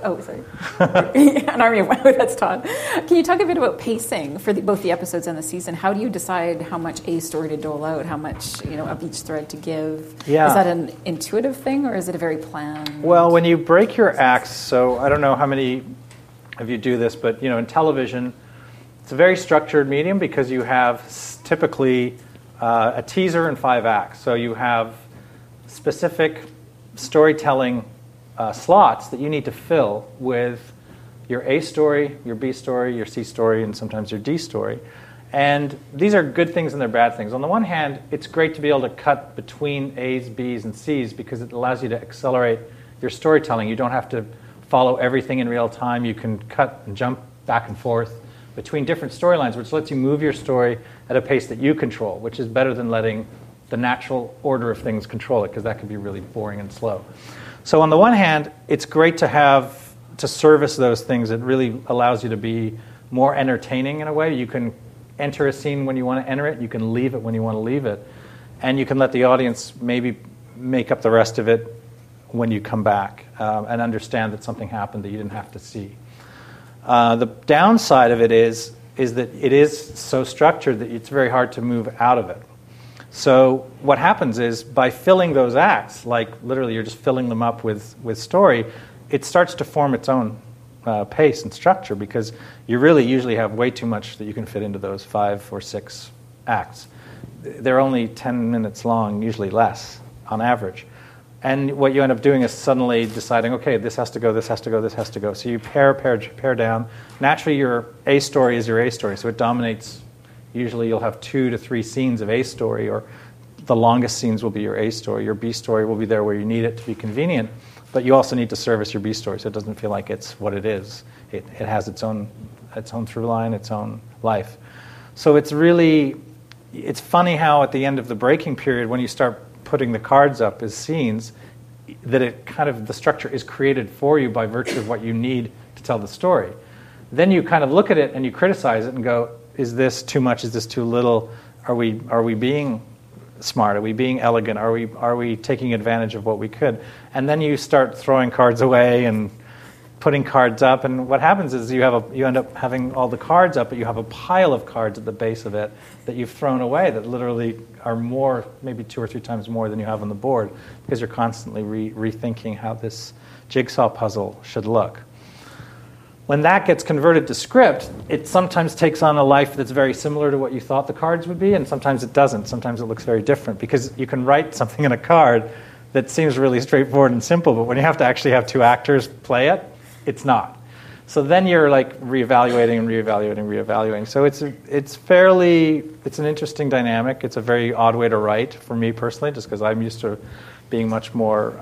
an army of one, that's Todd. Can you talk a bit about pacing for both the episodes and the season? How do you decide how much a story to dole out, how much, of each thread to give? Yeah. Is that an intuitive thing, or is it a very planned? Well, when you break your acts, so I don't know how many of you do this, but, in television, it's a very structured medium because you have typically a teaser and 5 acts. So you have specific storytelling slots that you need to fill with your A story, your B story, your C story, and sometimes your D story. And these are good things and they're bad things. On the one hand, it's great to be able to cut between A's, B's, and C's because it allows you to accelerate your storytelling. You don't have to follow everything in real time. You can cut and jump back and forth between different storylines, which lets you move your story at a pace that you control, which is better than letting the natural order of things control it, because that can be really boring and slow. So on the one hand, it's great to service those things. It really allows you to be more entertaining in a way. You can enter a scene when you want to enter it. You can leave it when you want to leave it. And you can let the audience maybe make up the rest of it when you come back and understand that something happened that you didn't have to see. The downside of it is that it is so structured that it's very hard to move out of it. So what happens is by filling those acts, like literally you're just filling them up with story, it starts to form its own pace and structure because you really usually have way too much that you can fit into those 5 or 6 acts. They're only 10 minutes long, usually less on average. And what you end up doing is suddenly deciding, okay, this has to go, this has to go, this has to go. So you pare down. Naturally, your A story is your A story, so it dominates. Usually you'll have 2 to 3 scenes of A story, or the longest scenes will be your A story. Your B story will be there where you need it to be convenient, but you also need to service your B story so it doesn't feel like it's what it is. It has its own through line, its own life. So it's funny how at the end of the breaking period, when you start putting the cards up as scenes, it kind of, the structure is created for you by virtue of what you need to tell the story. Then you kind of look at it and you criticize it and go, is this too much? Is this too little? Are we being smart? Are we being elegant? Are we taking advantage of what we could? And then you start throwing cards away and putting cards up, and what happens is you end up having all the cards up, but you have a pile of cards at the base of it that you've thrown away that literally are more, maybe 2 or 3 times more than you have on the board, because you're constantly rethinking how this jigsaw puzzle should look. When that gets converted to script, it sometimes takes on a life that's very similar to what you thought the cards would be, and sometimes it doesn't. Sometimes it looks very different, because you can write something in a card that seems really straightforward and simple, but when you have to actually have 2 actors play it, it's not. So then you're like reevaluating. So it's an interesting dynamic. It's a very odd way to write for me personally, just because I'm used to being much more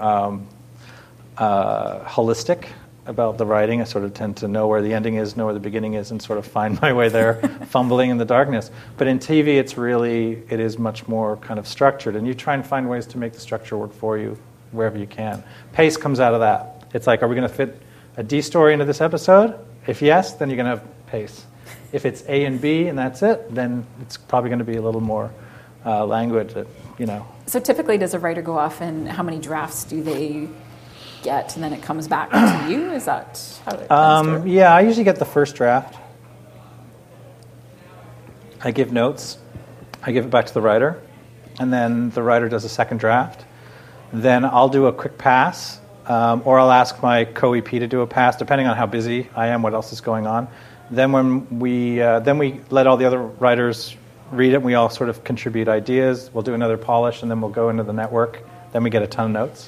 holistic about the writing. I sort of tend to know where the ending is, know where the beginning is, and sort of find my way there, fumbling in the darkness. But in TV, it is much more kind of structured, and you try and find ways to make the structure work for you wherever you can. Pace comes out of that. It's like, are we going to fit a D story into this episode? If yes, then you're going to have pace. If it's A and B and that's it, then it's probably going to be a little more languid, So typically, does a writer go off and how many drafts do they get, and then it comes back to you? Is that how it tends to work? Yeah, I usually get the first draft. I give notes. I give it back to the writer, and then the writer does a second draft. Then I'll do a quick pass, or I'll ask my co-EP to do a pass, depending on how busy I am, what else is going on. Then when we let all the other writers read it, and we all sort of contribute ideas. We'll do another polish, and then we'll go into the network. Then we get a ton of notes.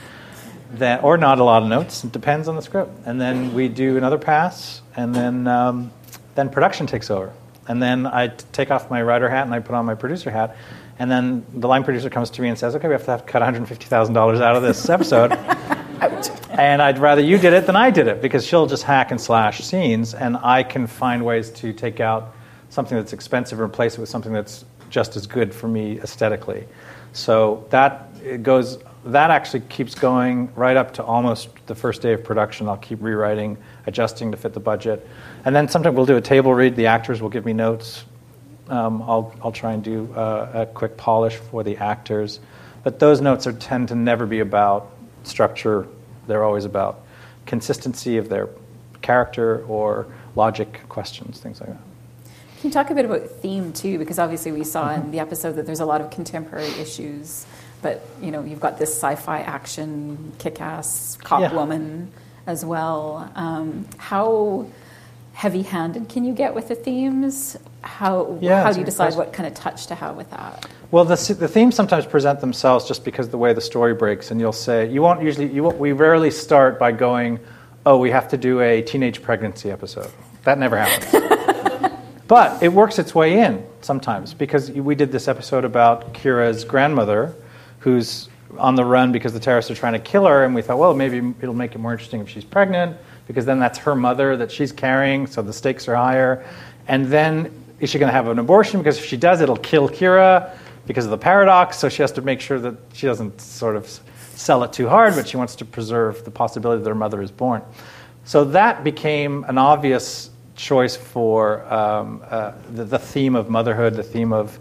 Or not a lot of notes. It depends on the script. And then we do another pass, and then production takes over. And then I take off my writer hat and I put on my producer hat. And then the line producer comes to me and says, okay, we have to cut $150,000 out of this episode. And I'd rather you did it than I did it, because she'll just hack and slash scenes, and I can find ways to take out something that's expensive and replace it with something that's just as good for me aesthetically. So that actually keeps going right up to almost the first day of production. I'll keep rewriting, adjusting to fit the budget. And then sometimes we'll do a table read. The actors will give me notes. I'll try and do a quick polish for the actors. But those notes tend to never be about structure. They're always about consistency of their character or logic questions, things like that. Can you talk a bit about theme, too? Because obviously we saw in the episode that there's a lot of contemporary issues. But, you've got this sci-fi action, kick-ass cop woman as well. How heavy-handed can you get with the themes? How do you decide what kind of touch to have with that? Well, the themes sometimes present themselves just because of the way the story breaks. And you'll say, we rarely start by going, oh, we have to do a teenage pregnancy episode. That never happens. But it works its way in sometimes, because we did this episode about Kira's grandmother, who's on the run because the terrorists are trying to kill her, and we thought, well, maybe it'll make it more interesting if she's pregnant, because then that's her mother that she's carrying, so the stakes are higher. And then, is she going to have an abortion? Because if she does, it'll kill Kira because of the paradox, so she has to make sure that she doesn't sort of sell it too hard, but she wants to preserve the possibility that her mother is born. So that became an obvious choice for the theme of motherhood, the theme of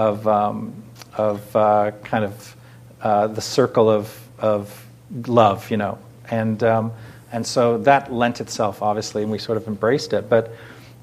kind of the circle of love, and so that lent itself, obviously, and we sort of embraced it. But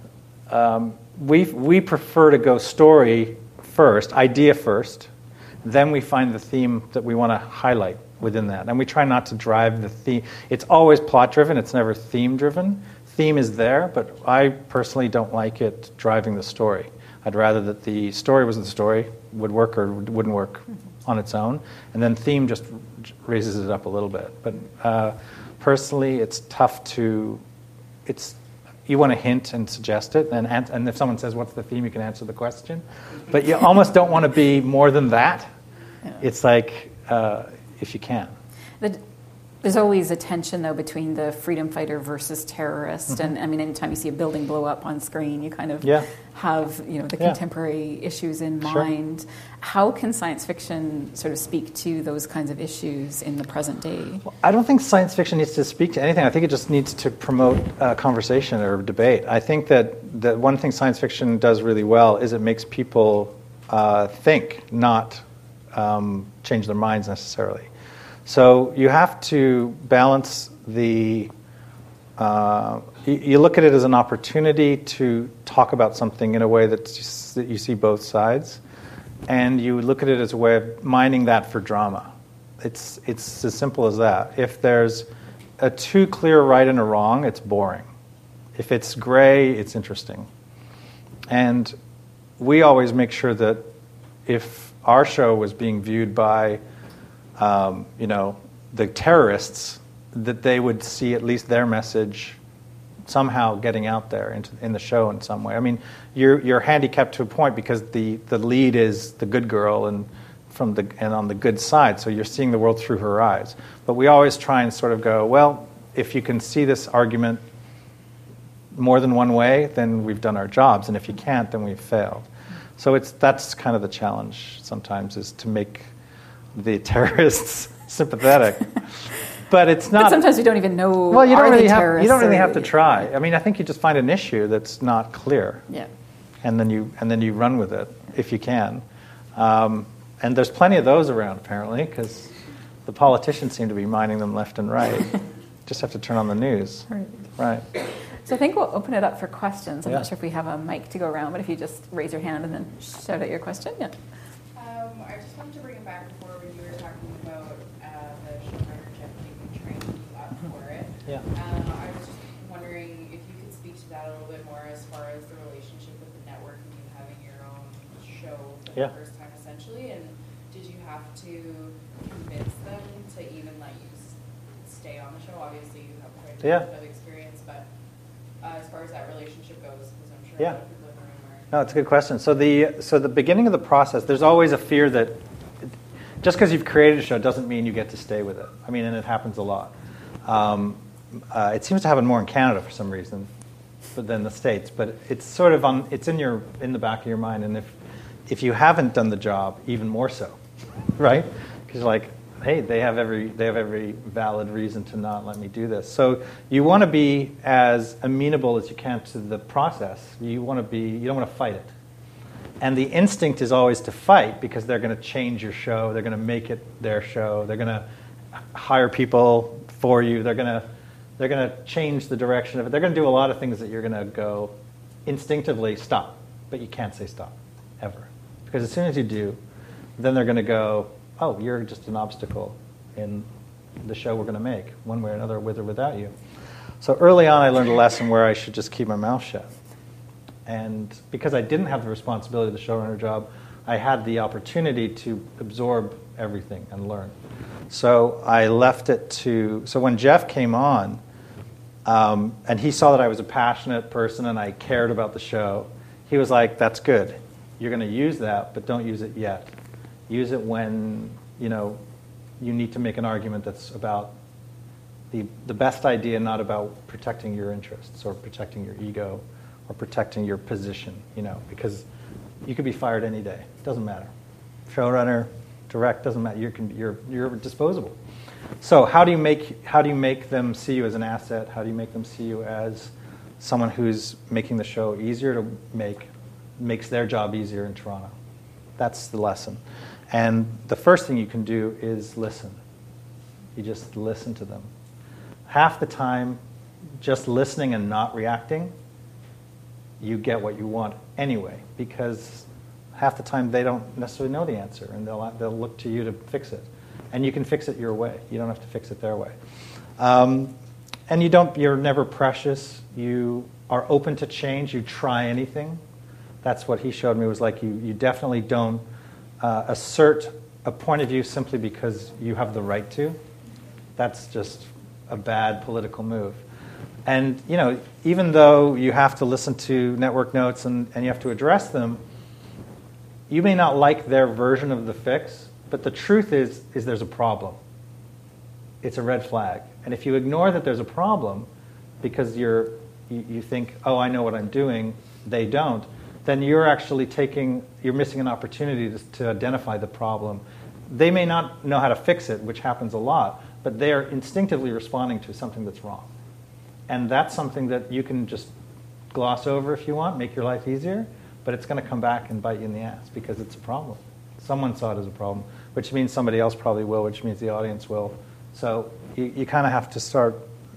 we prefer to go story first, idea first, then we find the theme that we want to highlight within that, and we try not to drive the theme. It's always plot driven; it's never theme driven. Theme is there, but I personally don't like it driving the story. I'd rather that the story was the story, would work or wouldn't work on its own, and then theme just raises it up a little bit. But personally, it's tough to. You want to hint and suggest it, and if someone says, "What's the theme?" you can answer the question, but you almost don't want to be more than that. Yeah. It's like if you can. The There's always a tension, though, between the freedom fighter versus terrorist. And I mean, anytime you see a building blow up on screen, you kind of have, you know, the contemporary issues in mind. How can science fiction sort of speak to those kinds of issues in the present day? Well, I don't think science fiction needs to speak to anything. I think it just needs to promote conversation or debate. I think that the one thing science fiction does really well is it makes people think, not change their minds necessarily. So you have to balance the. You look at it as an opportunity to talk about something in a way that you see both sides, and you look at it as a way of mining that for drama. It's as simple as that. If there's a too clear right and a wrong, it's boring. If it's gray, it's interesting. And we always make sure that if our show was being viewed by the terrorists, that they would see at least their message somehow getting out there in the show in some way. I mean, you're handicapped to a point because the lead is the good girl and on the good side, so you're seeing the world through her eyes. But we always try and sort of go, well, if you can see this argument more than one way, then we've done our jobs, and if you can't, then we've failed. So that's kind of the challenge sometimes, is to make the terrorists sympathetic. But it's not. But sometimes you don't even know. Well, you don't really have to or, try. I mean, I think you just find an issue that's not clear. Yeah. And then you run with it if you can. And there's plenty of those around apparently, because the politicians seem to be minding them left and right. Just have to turn on the news. Right. So I think we'll open it up for questions. I'm Yeah. not sure if we have a mic to go around, but if you just raise your hand and then shout out your question. Yeah. I just wanted to bring it back before when you were talking about the showrunner Jeff being trained up for it. Yeah. I was just wondering if you could speak to that a little bit more as far as the relationship with the network and you having your own show for the first time, essentially. And did you have to convince them to even let you stay on the show? Obviously, you have quite a bit of experience, but as far as that relationship goes, because I'm sure a lot of people in the room are. No, it's a good question. So the beginning of the process, there's always a fear that just because you've created a show doesn't mean you get to stay with it. I mean, and it happens a lot. It seems to happen more in Canada for some reason than the States, but it's sort of it's in the back of your mind, and if you haven't done the job, even more so, right? Because like, hey, they have every valid reason to not let me do this. So you want to be as amenable as you can to the process. You don't want to fight it. And the instinct is always to fight because they're going to change your show. They're going to make it their show. They're going to hire people for you. They're going to change the direction of it. They're going to do a lot of things that you're going to go instinctively stop, but you can't say stop ever, because as soon as you do, then they're going to go, oh, you're just an obstacle in the show we're going to make, one way or another, with or without you. So early on, I learned a lesson where I should just keep my mouth shut. And because I didn't have the responsibility of the showrunner job, I had the opportunity to absorb everything and learn. So I left it to... So when Jeff came on, and he saw that I was a passionate person and I cared about the show, he was like, that's good. You're going to use that, but don't use it yet. Use it when, you need to make an argument that's about the best idea, not about protecting your interests or protecting your ego or protecting your position, because you could be fired any day. It doesn't matter. Showrunner, direct, doesn't matter. You're disposable. So how do you make them see you as an asset? How do you make them see you as someone who's making the show easier to make, makes their job easier in Toronto? That's the lesson. And the first thing you can do is listen. You just listen to them. Half the time, just listening and not reacting, you get what you want anyway, because half the time they don't necessarily know the answer, and they'll look to you to fix it. And you can fix it your way. You don't have to fix it their way. And you're never precious. You are open to change. You try anything. That's what he showed me, was like you definitely don't assert a point of view simply because you have the right to. That's just a bad political move. And, even though you have to listen to network notes and you have to address them, you may not like their version of the fix, but the truth is there's a problem. it's a red flag. And if you ignore that there's a problem because you think, oh, I know what I'm doing, they don't, then you're missing an opportunity to identify the problem. They may not know how to fix it, which happens a lot, but they're instinctively responding to something that's wrong. And that's something that you can just gloss over if you want, make your life easier, but it's going to come back and bite you in the ass because it's a problem. Someone saw it as a problem, which means somebody else probably will, which means the audience will. So you kind of have to start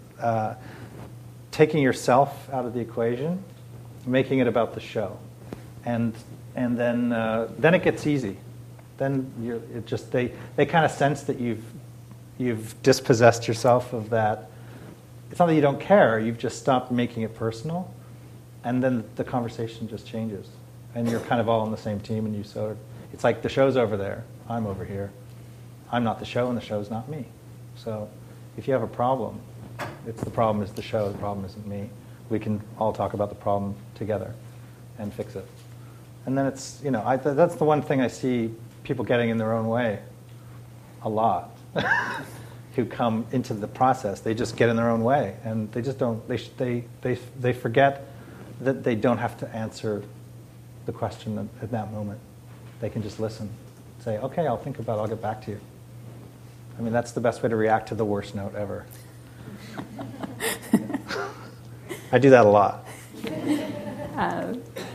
taking yourself out of the equation, making it about the show. And then it gets easy. Then they kind of sense that you've dispossessed yourself of that. It's not that you don't care, you've just stopped making it personal, and then the conversation just changes. And you're kind of all on the same team, and it's like the show's over there, I'm over here. I'm not the show, and the show's not me. So if you have a problem, the problem is the show, the problem isn't me. We can all talk about the problem together and fix it. And then it's, that's the one thing I see people getting in their own way a lot who come into the process. They just get in their own way, and they just don't, they forget that they don't have to answer the question at that moment. They can just listen, say, okay, I'll think about it, I'll get back to you. I mean, that's the best way to react to the worst note ever. I do that a lot. How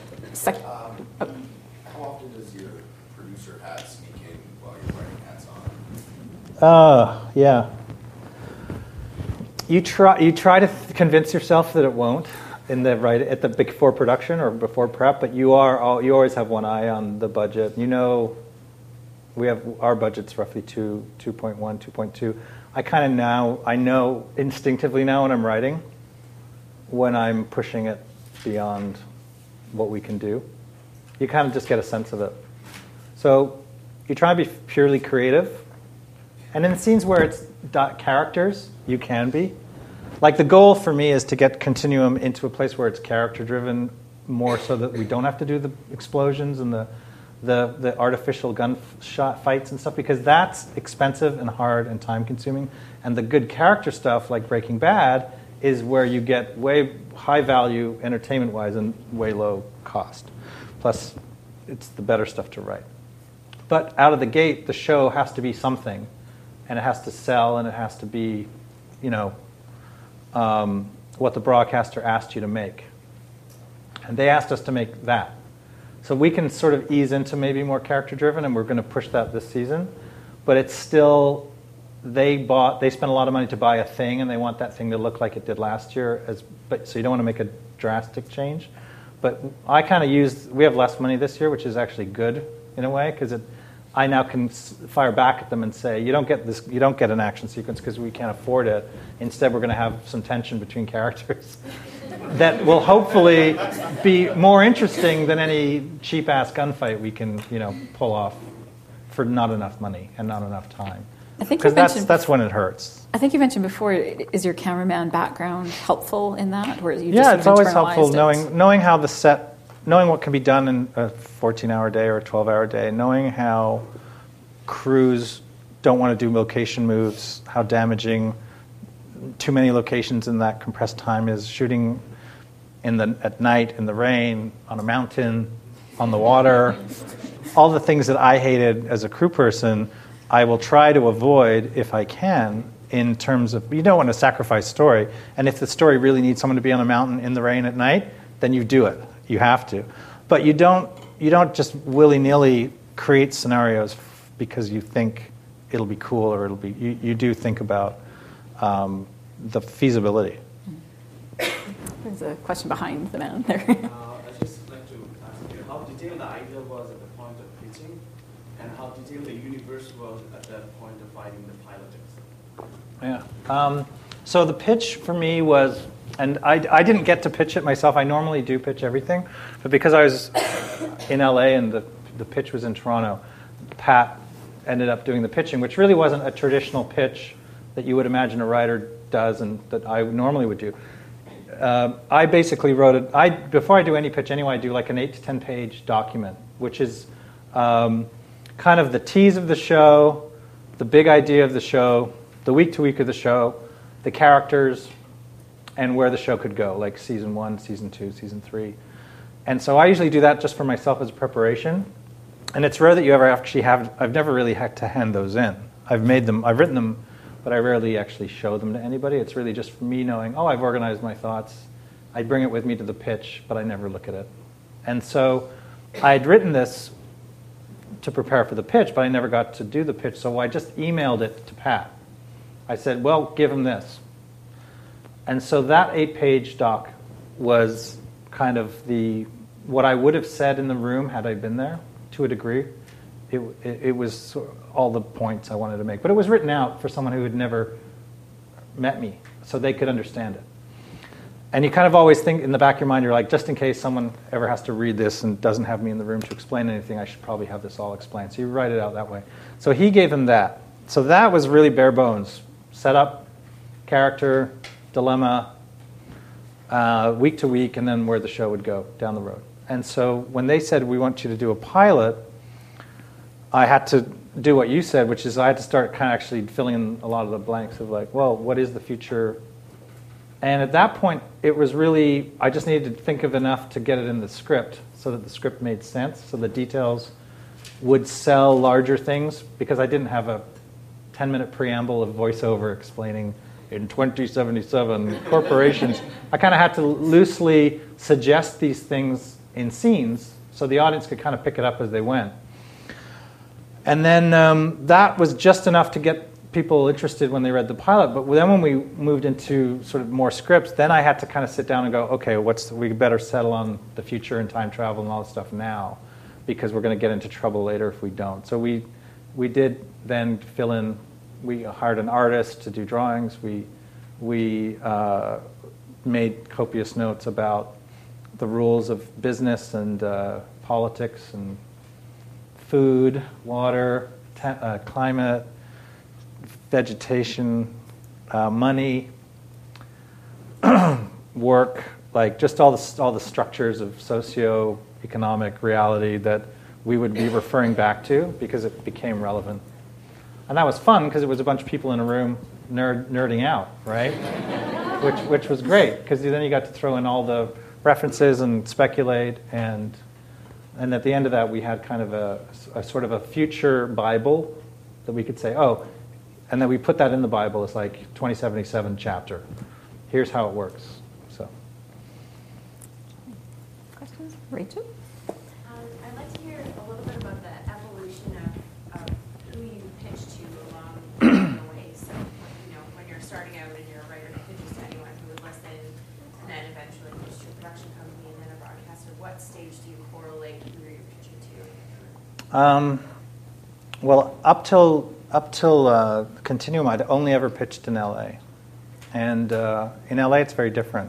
often does your producer hat sneak in while you're writing hats on? Yeah. You try to convince yourself that it won't before production or before prep, but you always have one eye on the budget. We have our budget's roughly 2.1, 2.2. I know instinctively now when I'm writing, when I'm pushing it beyond what we can do. You kind of just get a sense of it. So you try to be purely creative. And in scenes where it's characters, you can be. Like the goal for me is to get Continuum into a place where it's character-driven more so that we don't have to do the explosions and the artificial gunshot fights and stuff, because that's expensive and hard and time-consuming. And the good character stuff, like Breaking Bad, is where you get way high value entertainment-wise and way low cost. Plus, it's the better stuff to write. But out of the gate, the show has to be something, and it has to sell, and it has to be, what the broadcaster asked you to make. And they asked us to make that. So we can sort of ease into maybe more character-driven, and we're going to push that this season. But it's still, they spent a lot of money to buy a thing, and they want that thing to look like it did last year. So you don't want to make a drastic change. But I kind of we have less money this year, which is actually good in a way, because I now can fire back at them and say, you don't get an action sequence because we can't afford it. Instead, we're going to have some tension between characters that will hopefully be more interesting than any cheap-ass gunfight we can, pull off for not enough money and not enough time. Because that's when it hurts. I think you mentioned before, is your cameraman background helpful in that? Or you it's always helpful knowing how the set, knowing what can be done in a 14-hour day or a 12-hour day, knowing how crews don't want to do location moves, how damaging too many locations in that compressed time is, shooting at night, in the rain, on a mountain, on the water, all the things that I hated as a crew person, I will try to avoid if I can, in terms of, you don't want to sacrifice story, and if the story really needs someone to be on a mountain in the rain at night, then you do it. You have to. But you don't just willy-nilly create scenarios because you think it'll be cool or it'll be, you do think about the feasibility. There's a question behind the man there. I'd just like to ask you how detailed the idea was at the point of pitching, and how detailed the universe was at that point of writing the pilot episode. Yeah. So the pitch for me was, and I didn't get to pitch it myself. I normally do pitch everything, but because I was in LA and the pitch was in Toronto, Pat ended up doing the pitching, which really wasn't a traditional pitch that you would imagine a writer does and that I normally would do. I basically wrote it. Before I do any pitch anyway, I do like an 8 to 10 page document, which is kind of the tease of the show, the big idea of the show, the week to week of the show, the characters, and where the show could go, like season 1, season 2, season 3. And so I usually do that just for myself as a preparation. And it's rare that you ever actually have, I've never really had to hand those in. I've written them, but I rarely actually show them to anybody. It's really just for me knowing, oh, I've organized my thoughts. I bring it with me to the pitch, but I never look at it. And so I'd written this to prepare for the pitch, but I never got to do the pitch, so I just emailed it to Pat. I said, well, give him this. And so that 8-page doc was kind of what I would have said in the room had I been there, to a degree. It was sort of all the points I wanted to make. But it was written out for someone who had never met me, so they could understand it. And you kind of always think in the back of your mind, you're like, just in case someone ever has to read this and doesn't have me in the room to explain anything, I should probably have this all explained. So you write it out that way. So he gave him that. So that was really bare bones. Setup, character, dilemma, week to week, and then where the show would go down the road. And so when they said, we want you to do a pilot, I had to do what you said, which is I had to start kind of actually filling in a lot of the blanks of like, well, what is the future? And at that point, it was really, I just needed to think of enough to get it in the script so that the script made sense, so the details would sell larger things, because I didn't have a 10-minute preamble of voiceover explaining in 2077 corporations. I kind of had to loosely suggest these things in scenes so the audience could kind of pick it up as they went. And then that was just enough to get people interested when they read the pilot. But then when we moved into sort of more scripts, then I had to kind of sit down and go, okay, we better settle on the future and time travel and all this stuff now, because we're going to get into trouble later if we don't. So we did then fill in. We hired an artist to do drawings. We made copious notes about the rules of business and politics and food, water, climate, vegetation, money, work, like just all the structures of socio-economic reality that we would be referring back to because it became relevant. And that was fun because it was a bunch of people in a room nerding out, right? which was great, because then you got to throw in all the references and speculate, and at the end of that we had kind of a sort of a future Bible that we could say, oh, and then we put that in the Bible as like 2077 chapter. Here's how it works. So. Questions? Rachel? I'd like to hear a little bit about the evolution of who you pitch to along the way. So, when you're starting out and you're a writer who pitches to anyone who would listen, and then eventually pitch to a production company and then a broadcaster, what stage do you correlate who you're pitching to? Well, up till Continuum, I'd only ever pitched in LA. And in LA, it's very different.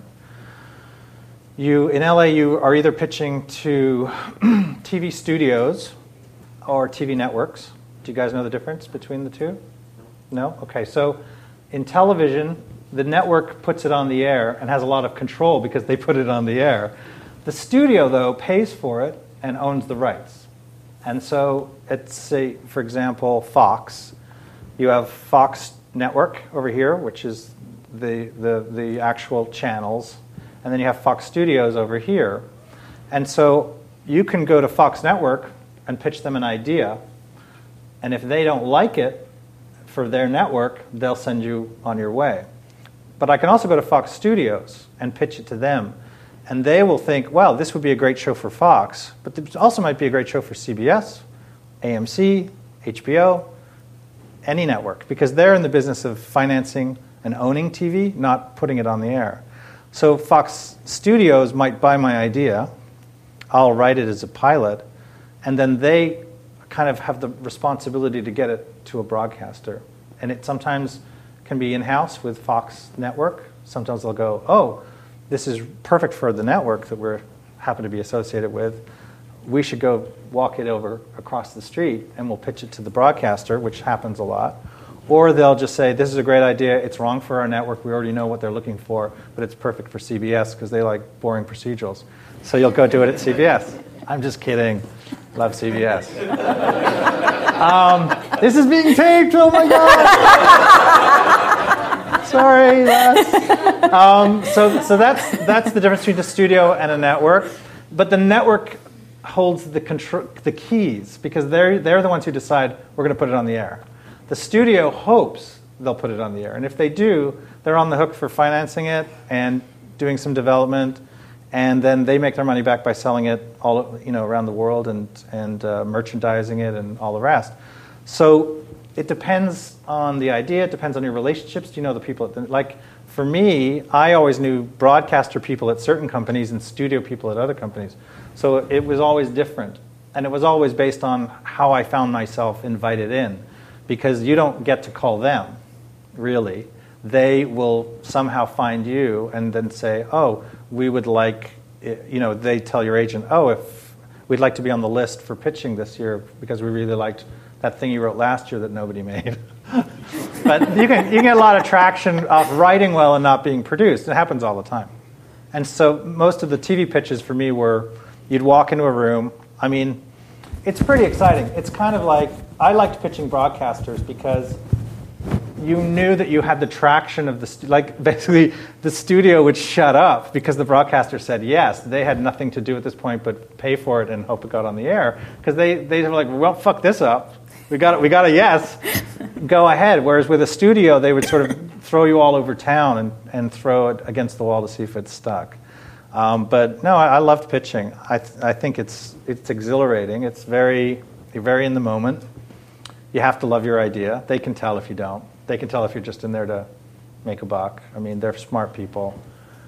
In LA, you are either pitching to TV studios or TV networks. Do you guys know the difference between the two? No? Okay, so in television, the network puts it on the air and has a lot of control because they put it on the air. The studio, though, pays for it and owns the rights. And so, say, for example, Fox. You have Fox Network over here, which is the actual channels, and then you have Fox Studios over here. And so you can go to Fox Network and pitch them an idea, and if they don't like it for their network, they'll send you on your way. But I can also go to Fox Studios and pitch it to them. And they will think, wow, this would be a great show for Fox, but it also might be a great show for CBS, AMC, HBO, any network, because they're in the business of financing and owning TV, not putting it on the air. So Fox Studios might buy my idea, I'll write it as a pilot, and then they kind of have the responsibility to get it to a broadcaster. And it sometimes can be in-house with Fox Network. Sometimes they'll go, oh, this is perfect for the network that we happen to be associated with. We should go walk it over across the street and we'll pitch it to the broadcaster, which happens a lot. Or they'll just say, this is a great idea, it's wrong for our network, we already know what they're looking for, but it's perfect for CBS because they like boring procedurals. So you'll go do it at CBS. I'm just kidding. Love CBS. This is being taped, oh my God! Sorry, so that's the difference between a studio and a network. But the network holds the keys because they're the ones who decide we're going to put it on the air. The studio hopes they'll put it on the air, and if they do, they're on the hook for financing it and doing some development, and then they make their money back by selling it all around the world and merchandising it and all the rest. So it depends on the idea. It depends on your relationships. Do you know the people like? For me, I always knew broadcaster people at certain companies and studio people at other companies. So it was always different. And it was always based on how I found myself invited in. Because you don't get to call them, really. They will somehow find you and then say, oh, we would like, they tell your agent, oh, if we'd like to be on the list for pitching this year because we really liked that thing you wrote last year that nobody made. But you can get a lot of traction off writing well and not being produced. It happens all the time. And so most of the TV pitches for me were, you'd walk into a room. I mean, it's pretty exciting. It's kind of like, I liked pitching broadcasters because you knew that you had the traction of basically the studio would shut up because the broadcaster said yes. They had nothing to do at this point but pay for it and hope it got on the air because they were like, well, fuck this up. We got a yes. Go ahead. Whereas with a studio, they would sort of throw you all over town and throw it against the wall to see if it stuck. But no, I loved pitching. I think it's exhilarating. It's very in the moment. You have to love your idea. They can tell if you don't. They can tell if you're just in there to make a buck. I mean, they're smart people.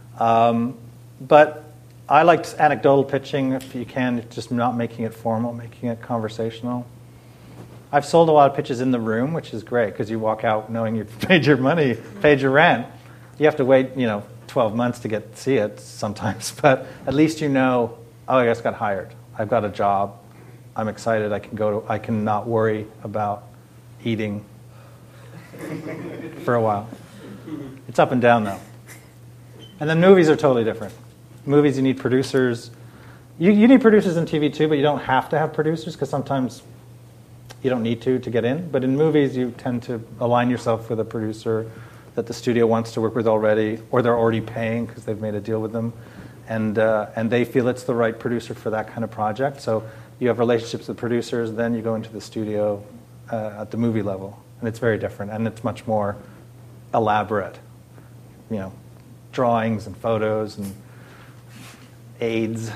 But I liked anecdotal pitching if you can, just not making it formal, making it conversational. I've sold a lot of pitches in the room, which is great because you walk out knowing you've paid your money, paid your rent. You have to wait, 12 months to see it sometimes, but at least oh, I just got hired. I've got a job. I'm excited. I can not worry about eating for a while. It's up and down though. And then movies are totally different. Movies, you need producers. You need producers in TV too, but you don't have to have producers because sometimes you don't need to get in. But in movies, you tend to align yourself with a producer that the studio wants to work with already, or they're already paying because they've made a deal with them, and they feel it's the right producer for that kind of project. So you have relationships with producers, then you go into the studio at the movie level, and it's very different, and it's much more elaborate. Drawings and photos and aids,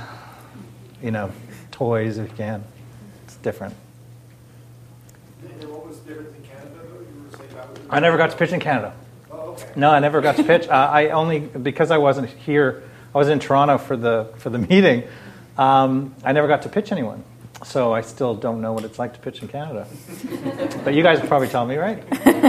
toys if you can. It's different. And what was different in Canada, though? You were saying that was... I never got to pitch in Canada. Oh, okay. No, I never got to pitch. Because I wasn't here, I was in Toronto for the meeting, I never got to pitch anyone. So I still don't know what it's like to pitch in Canada. But you guys will probably tell me, right?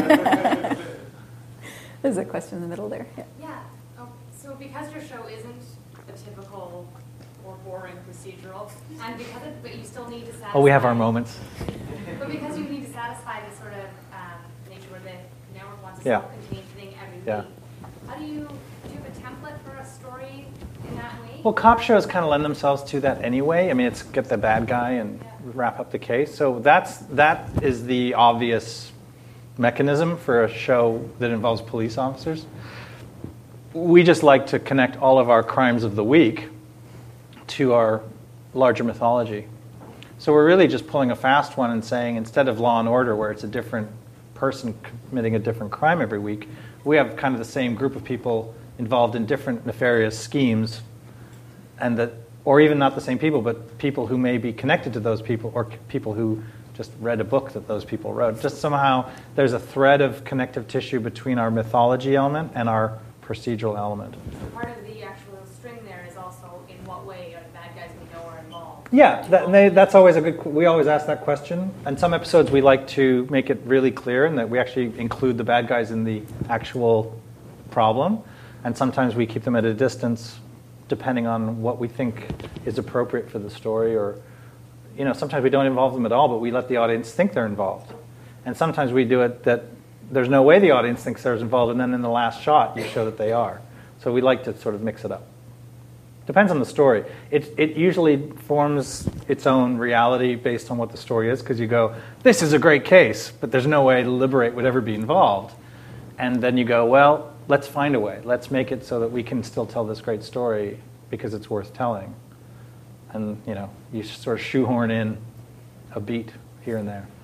There's a question in the middle there. Yeah. So because your show isn't a typical or boring procedural, and but you still need to satisfy... Oh, we have our moments. But because you need to satisfy the sort of nature where the network wants a Yeah. self-contained thing every Yeah. week, how do you have a template for a story in that way? Well, cop shows kind of lend themselves to that anyway. I mean, it's get the bad guy and wrap up the case. So that is the obvious mechanism for a show that involves police officers. We just like to connect all of our crimes of the week to our larger mythology. So we're really just pulling a fast one and saying, instead of Law and Order, where it's a different person committing a different crime every week, we have kind of the same group of people involved in different nefarious schemes, or even not the same people, but people who may be connected to those people, or people who just read a book that those people wrote. Just somehow there's a thread of connective tissue between our mythology element and our procedural element. So part of the actual string there is also in what way are the bad guys we know are involved? Yeah, that's always we always ask that question. And some episodes we like to make it really clear and that we actually include the bad guys in the actual problem. And sometimes we keep them at a distance depending on what we think is appropriate for the story, or sometimes we don't involve them at all, but we let the audience think they're involved. And sometimes we do it that there's no way the audience thinks they're involved, and then in the last shot you show that they are. So we like to sort of mix it up. Depends on the story. It usually forms its own reality based on what the story is, because you go, this is a great case, but there's no way Liberate would ever be involved. And then you go, well, let's find a way. Let's make it so that we can still tell this great story because it's worth telling. And, you sort of shoehorn in a beat here and there.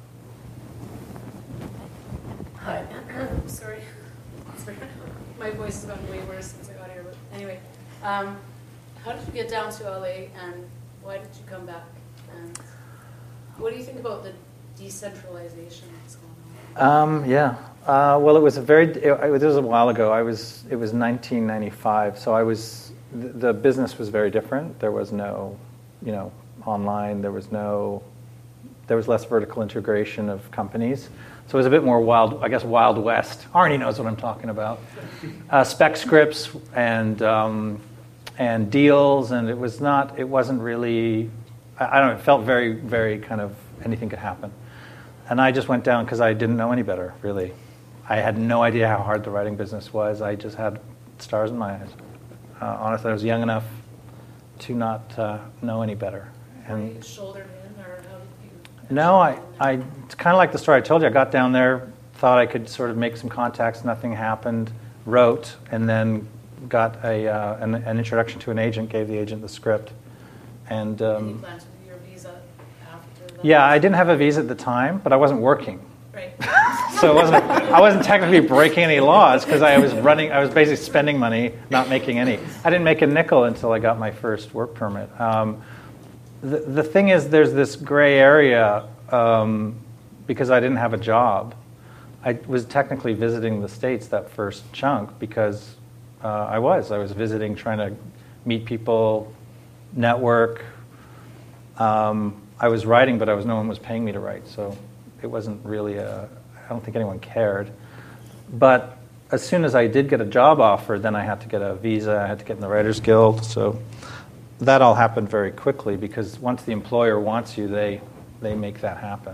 Hi. Sorry. My voice has gotten way worse since I got here. But anyway, how did you get down to LA, and why did you come back? And what do you think about the decentralization that's going on? Well, it was it was a while ago. It was 1995, so the business was very different. There was no, online. There was less vertical integration of companies. So it was a bit more Wild West. Arnie knows what I'm talking about. Spec scripts and deals, and it wasn't really, I don't know, it felt very, very kind of anything could happen. And I just went down because I didn't know any better, really. I had no idea how hard the writing business was. I just had stars in my eyes. Honestly, I was young enough to not know any better. And you shouldered in, or how did you? No, it's kind of like the story I told you. I got down there, thought I could sort of make some contacts. Nothing happened. Wrote, and then got an introduction to an agent. Gave the agent the script, and. Did you plan to do your visa after that? Yeah, I didn't have a visa at the time, but I wasn't working. Right. So I wasn't technically breaking any laws because I was basically spending money, not making any. I didn't make a nickel until I got my first work permit. The thing is, there's this gray area because I didn't have a job. I was technically visiting the States that first chunk because I was visiting, trying to meet people, network. I was writing, but no one was paying me to write, so it wasn't really I don't think anyone cared. But as soon as I did get a job offer, then I had to get a visa, I had to get in the Writers Guild, so that all happened very quickly because once the employer wants you, they make that happen.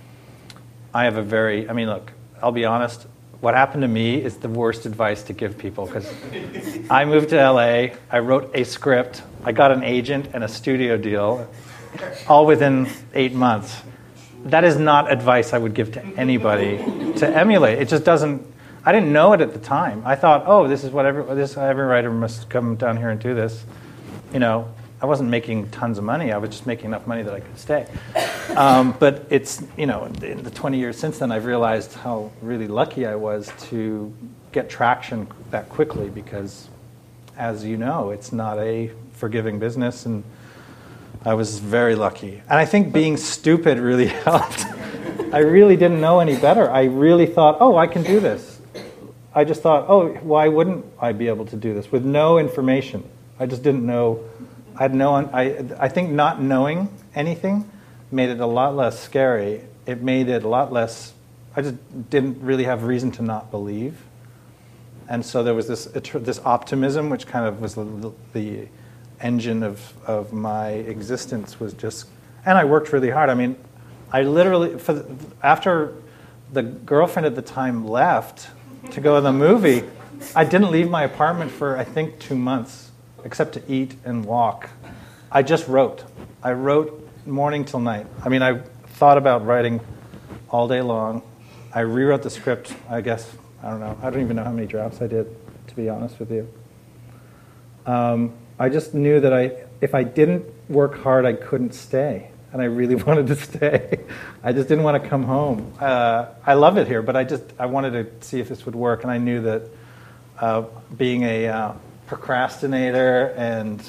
Look, I'll be honest, what happened to me is the worst advice to give people because I moved to LA, I wrote a script, I got an agent and a studio deal, all within 8 months. That is not advice I would give to anybody to emulate. It just doesn't. I didn't know it at the time. I thought, this is what every writer must come down here and do this. I wasn't making tons of money. I was just making enough money that I could stay. But it's in the 20 years since then, I've realized how really lucky I was to get traction that quickly because, as you know, it's not a forgiving business and. I was very lucky. And I think being stupid really helped. I really didn't know any better. I really thought, I can do this. I just thought, why wouldn't I be able to do this with no information? I just didn't know. I think not knowing anything made it a lot less scary. It made it a lot less, I just didn't really have reason to not believe. And so there was this optimism, which kind of was the engine of my existence was just, and I worked really hard. I literally, after the girlfriend at the time left to go to the movie, I didn't leave my apartment for, I think, 2 months, except to eat and walk. I just wrote. I wrote morning till night. I thought about writing all day long. I rewrote the script, I guess, I don't know. I don't even know how many drafts I did, to be honest with you. I just knew that if I didn't work hard, I couldn't stay. And I really wanted to stay. I just didn't want to come home. I love it here, but I wanted to see if this would work. And I knew that being a procrastinator and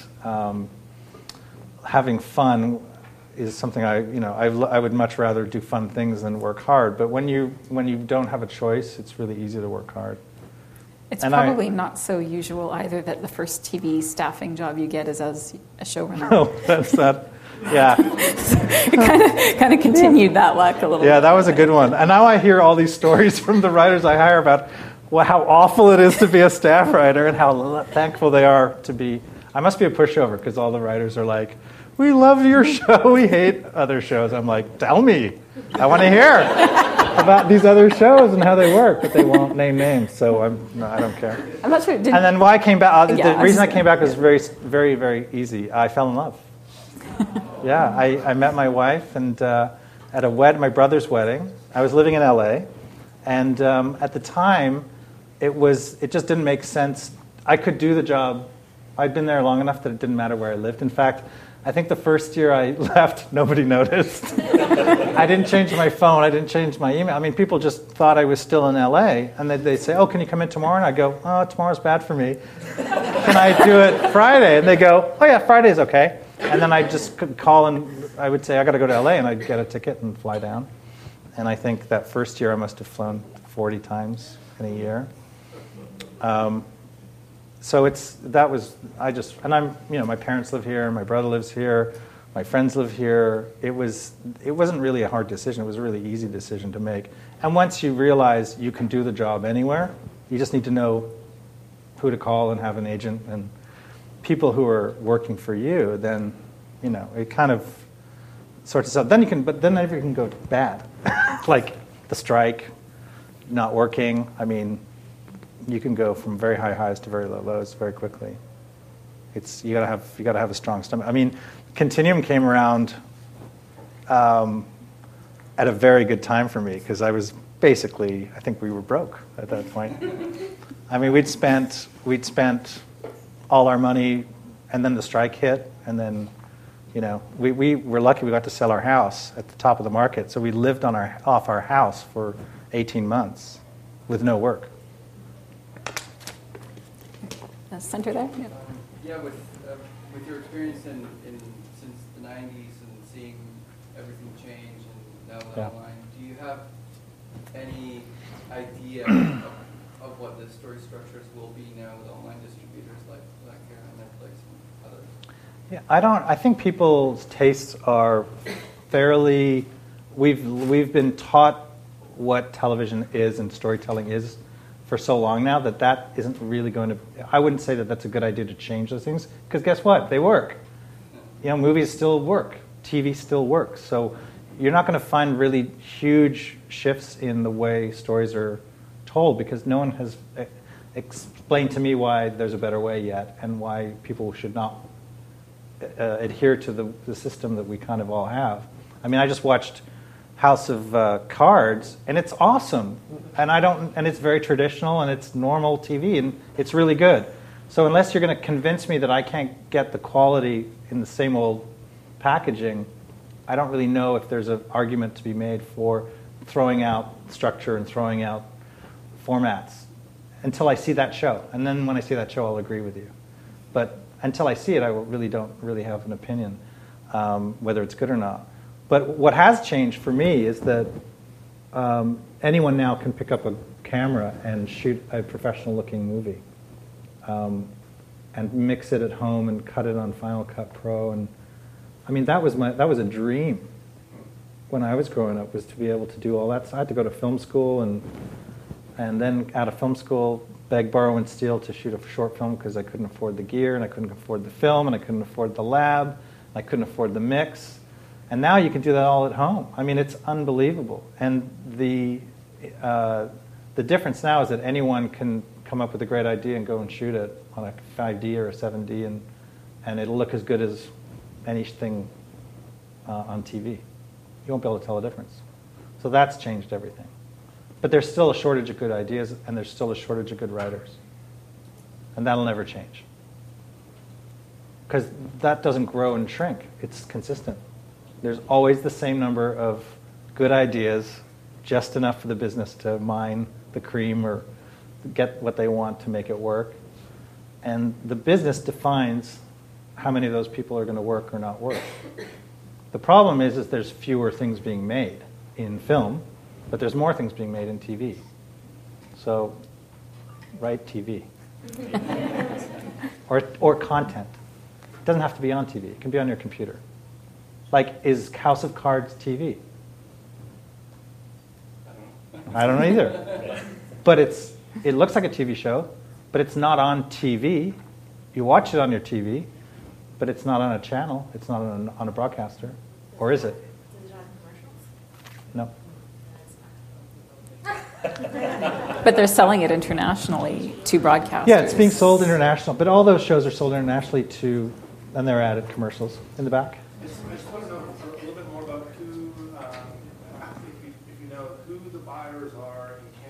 having fun is something I would much rather do fun things than work hard. But when you don't have a choice, it's really easy to work hard. It's probably not so usual either that the first TV staffing job you get is as a showrunner. No, that's not. Yeah. It kind of continued that luck a little bit. Yeah, that was a good one. And now I hear all these stories from the writers I hire about how awful it is to be a staff writer and how thankful they are to be. I must be a pushover because all the writers are like, we love your show, we hate other shows. I'm like, tell me. I want to hear about these other shows and how they work, but they won't name names, so I don't care. I'm not sure. And then why I came back, the reason I came back was very, very, very easy. I fell in love. Yeah, I met my wife and at my brother's wedding. I was living in LA, And at the time, it just didn't make sense. I could do the job. I'd been there long enough that it didn't matter where I lived. In fact, I think the first year I left, nobody noticed. I didn't change my phone. I didn't change my email. I mean, people just thought I was still in LA. And they'd say, oh, can you come in tomorrow? And I go, oh, tomorrow's bad for me. Can I do it Friday? And they go, oh, yeah, Friday's okay. And then I just could call and I would say, I got to go to LA. And I'd get a ticket and fly down. And I think that first year I must have flown 40 times in a year. So my parents live here, my brother lives here, my friends live here. It wasn't really a hard decision. It was a really easy decision to make. And once you realize you can do the job anywhere, you just need to know who to call and have an agent and people who are working for you. Then, it kind of sorts itself. But then everything can go bad, like the strike, not working. I mean, you can go from very high highs to very low lows very quickly. You gotta have a strong stomach. I mean, Continuum came around at a very good time for me because I was basically, I think we were broke at that point. I mean, we'd spent all our money, and then the strike hit, and then we were lucky we got to sell our house at the top of the market, so we lived off our house for 18 months with no work. Center there? Yeah, with your experience in since the 90s and seeing everything change and now online, do you have any idea of what the story structures will be now with online distributors like Netflix and others? Yeah, I think people's tastes are fairly. We've been taught what television is and storytelling is for so long now that isn't really going to. I wouldn't say that that's a good idea to change those things because guess what? They work. Movies still work. TV still works. So you're not going to find really huge shifts in the way stories are told because no one has explained to me why there's a better way yet and why people should not adhere to the system that we kind of all have. I mean, I just watched House of Cards, and it's awesome, and it's very traditional, and it's normal TV, and it's really good. So unless you're going to convince me that I can't get the quality in the same old packaging, I don't really know if there's an argument to be made for throwing out structure and throwing out formats until I see that show. And then when I see that show, I'll agree with you. But until I see it, I really don't really have an opinion whether it's good or not. But what has changed for me is that anyone now can pick up a camera and shoot a professional-looking movie and mix it at home and cut it on Final Cut Pro. And I mean, that was a dream when I was growing up, was to be able to do all that. So I had to go to film school and then out of film school, beg, borrow, and steal to shoot a short film because I couldn't afford the gear and I couldn't afford the film and I couldn't afford the lab and I couldn't afford the mix. And now you can do that all at home. I mean, it's unbelievable. And the difference now is that anyone can come up with a great idea and go and shoot it on a 5D or a 7D, and it'll look as good as anything on TV. You won't be able to tell the difference. So that's changed everything. But there's still a shortage of good ideas, and there's still a shortage of good writers. And that'll never change. Because that doesn't grow and shrink. It's consistent. There's always the same number of good ideas, just enough for the business to mine the cream or get what they want to make it work. And the business defines how many of those people are going to work or not work. The problem is there's fewer things being made in film, but there's more things being made in TV. So, write TV. or content. It doesn't have to be on TV. It can be on your computer. Like, is House of Cards TV? I don't know either. But it looks like a TV show, but it's not on TV. You watch it on your TV, but it's not on a channel. It's not on a broadcaster. Or is it? Is it on commercials? No. But they're selling it internationally to broadcasters. Yeah, it's being sold international. But all those shows are sold internationally and they're added commercials in the back. I just want to know a little bit more about who, if you know, who the buyers are in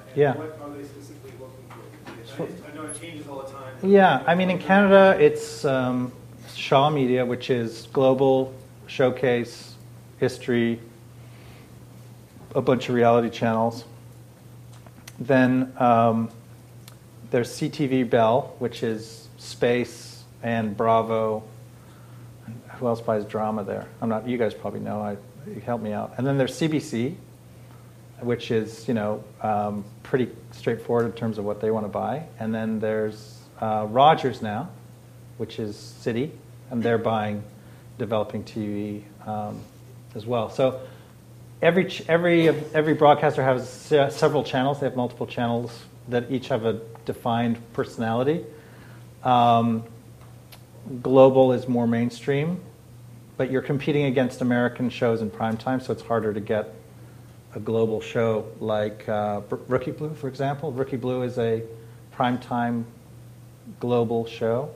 And Yeah. what are they specifically looking for? I know it changes all the time. Yeah, I mean, in Canada, it's Shaw Media, which is global, showcase, history, a bunch of reality channels. Then there's CTV Bell, which is space and Bravo. Who else buys drama there? I'm not. You guys probably know. Help me out. And then there's CBC, which is pretty straightforward in terms of what they want to buy. And then there's Rogers now, which is City, and they're buying developing TV as well. So every broadcaster has several channels. They have multiple channels that each have a defined personality. Global is more mainstream, but you're competing against American shows in prime time, so it's harder to get a global show like Rookie Blue, for example. Rookie Blue is a primetime global show.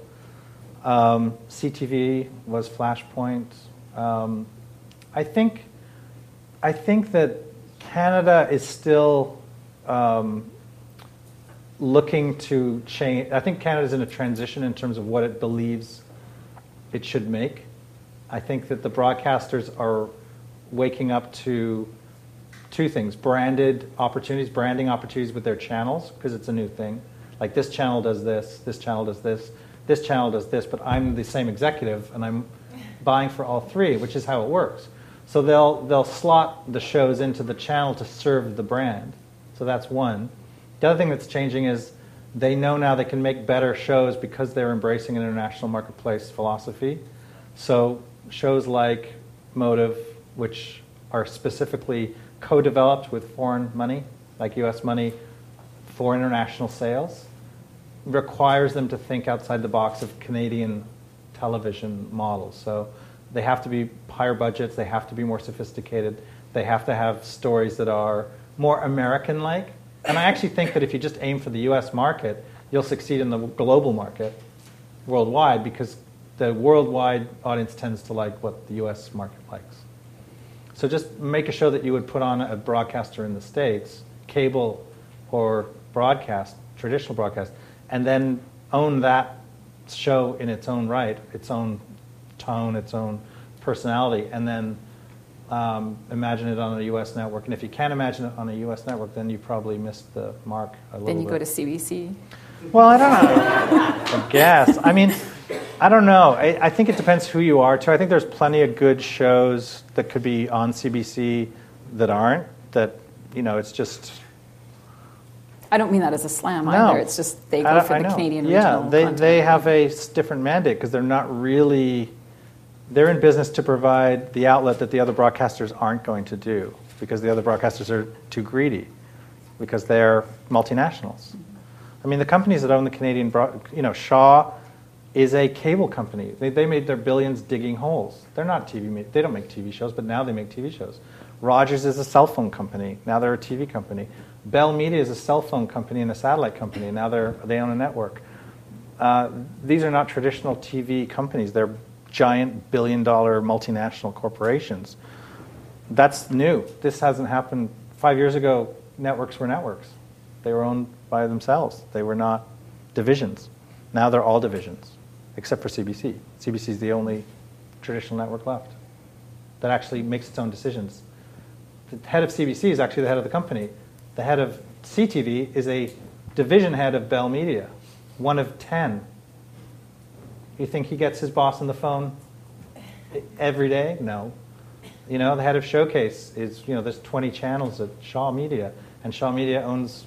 CTV was Flashpoint. I think that Canada is still looking to change. I think Canada's in a transition in terms of what it believes it should make. I think that the broadcasters are waking up to two things: branding opportunities with their channels, because it's a new thing. Like, this channel does this channel does this channel does this, but I'm the same executive and I'm buying for all three, which is how it works. So they'll slot the shows into the channel to serve the brand. So that's one. The other thing that's changing is they know now they can make better shows because they're embracing an international marketplace philosophy. So shows like Motive, which are specifically co-developed with foreign money, like U.S. money, for international sales, requires them to think outside the box of Canadian television models. So they have to be higher budgets, they have to be more sophisticated, they have to have stories that are more American-like. And I actually think that if you just aim for the U.S. market, you'll succeed in the global market worldwide, because the worldwide audience tends to like what the U.S. market likes. So just make a show that you would put on a broadcaster in the States, cable or broadcast, traditional broadcast, and then own that show in its own right, its own tone, its own personality, and then imagine it on a U.S. network. And if you can't imagine it on a U.S. network, then you probably missed the mark a little bit. Then you go to CBC. Well, I don't know. I guess. I mean, I don't know. I think it depends who you are, too. I think there's plenty of good shows that could be on CBC that aren't, that, it's just... I don't mean that as a slam either. It's just they go for the Canadian regional content. They have a different mandate because they're not really... They're in business to provide the outlet that the other broadcasters aren't going to do, because the other broadcasters are too greedy, because they're multinationals. I mean, the companies that own the Canadian... Shaw is a cable company. They made their billions digging holes. They're not TV... They don't make TV shows, but now they make TV shows. Rogers is a cell phone company. Now they're a TV company. Bell Media is a cell phone company and a satellite company. Now they own a network. These are not traditional TV companies. They're giant billion-dollar multinational corporations. That's new. This hasn't happened. 5 years ago, networks were networks. They were owned by themselves. They were not divisions. Now they're all divisions, except for CBC. CBC is the only traditional network left that actually makes its own decisions. The head of CBC is actually the head of the company. The head of CTV is a division head of Bell Media, one of 10. You think he gets his boss on the phone every day? No. The head of Showcase is, there's 20 channels at Shaw Media, and Shaw Media owns,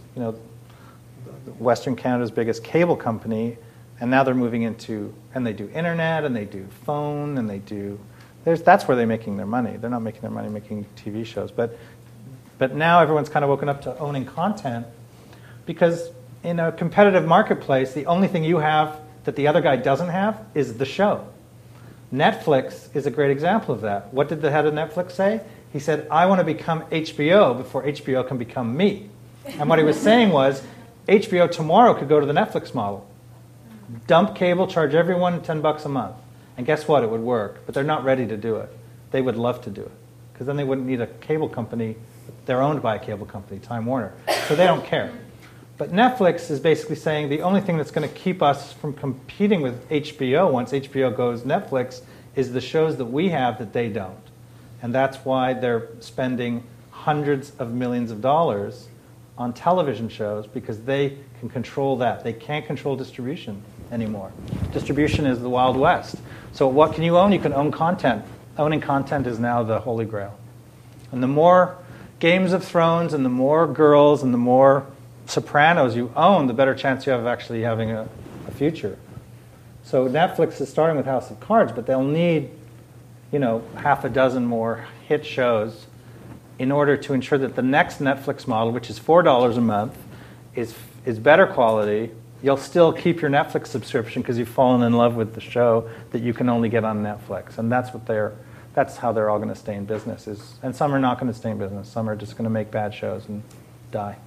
Western Canada's biggest cable company, and now they're moving into, and they do internet, and they do phone, and they do, that's where they're making their money. They're not making their money making TV shows, but now everyone's kind of woken up to owning content, because in a competitive marketplace, the only thing you have that the other guy doesn't have is the show. Netflix is a great example of that. What did the head of Netflix say? He said, I want to become HBO before HBO can become me. And what he was saying was, HBO tomorrow could go to the Netflix model. Dump cable, charge everyone $10 a month. And guess what? It would work. But they're not ready to do it. They would love to do it, because then they wouldn't need a cable company They're owned by a cable company, Time Warner, so they don't care. But Netflix is basically saying the only thing that's going to keep us from competing with HBO once HBO goes Netflix is the shows that we have that they don't. And that's why they're spending hundreds of millions of dollars on television shows, because they can control that. They can't control distribution anymore. Distribution is the Wild West. So what can you own? You can own content. Owning content is now the holy grail. And the more Games of Thrones and the more Girls and the more Sopranos you own, the better chance you have of actually having a future. So Netflix is starting with House of Cards, but they'll need, half a dozen more hit shows in order to ensure that the next Netflix model, which is $4 a month, is better quality. You'll still keep your Netflix subscription because you've fallen in love with the show that you can only get on Netflix, and that's how they're all going to stay in business. And some are not going to stay in business. Some are just going to make bad shows and die.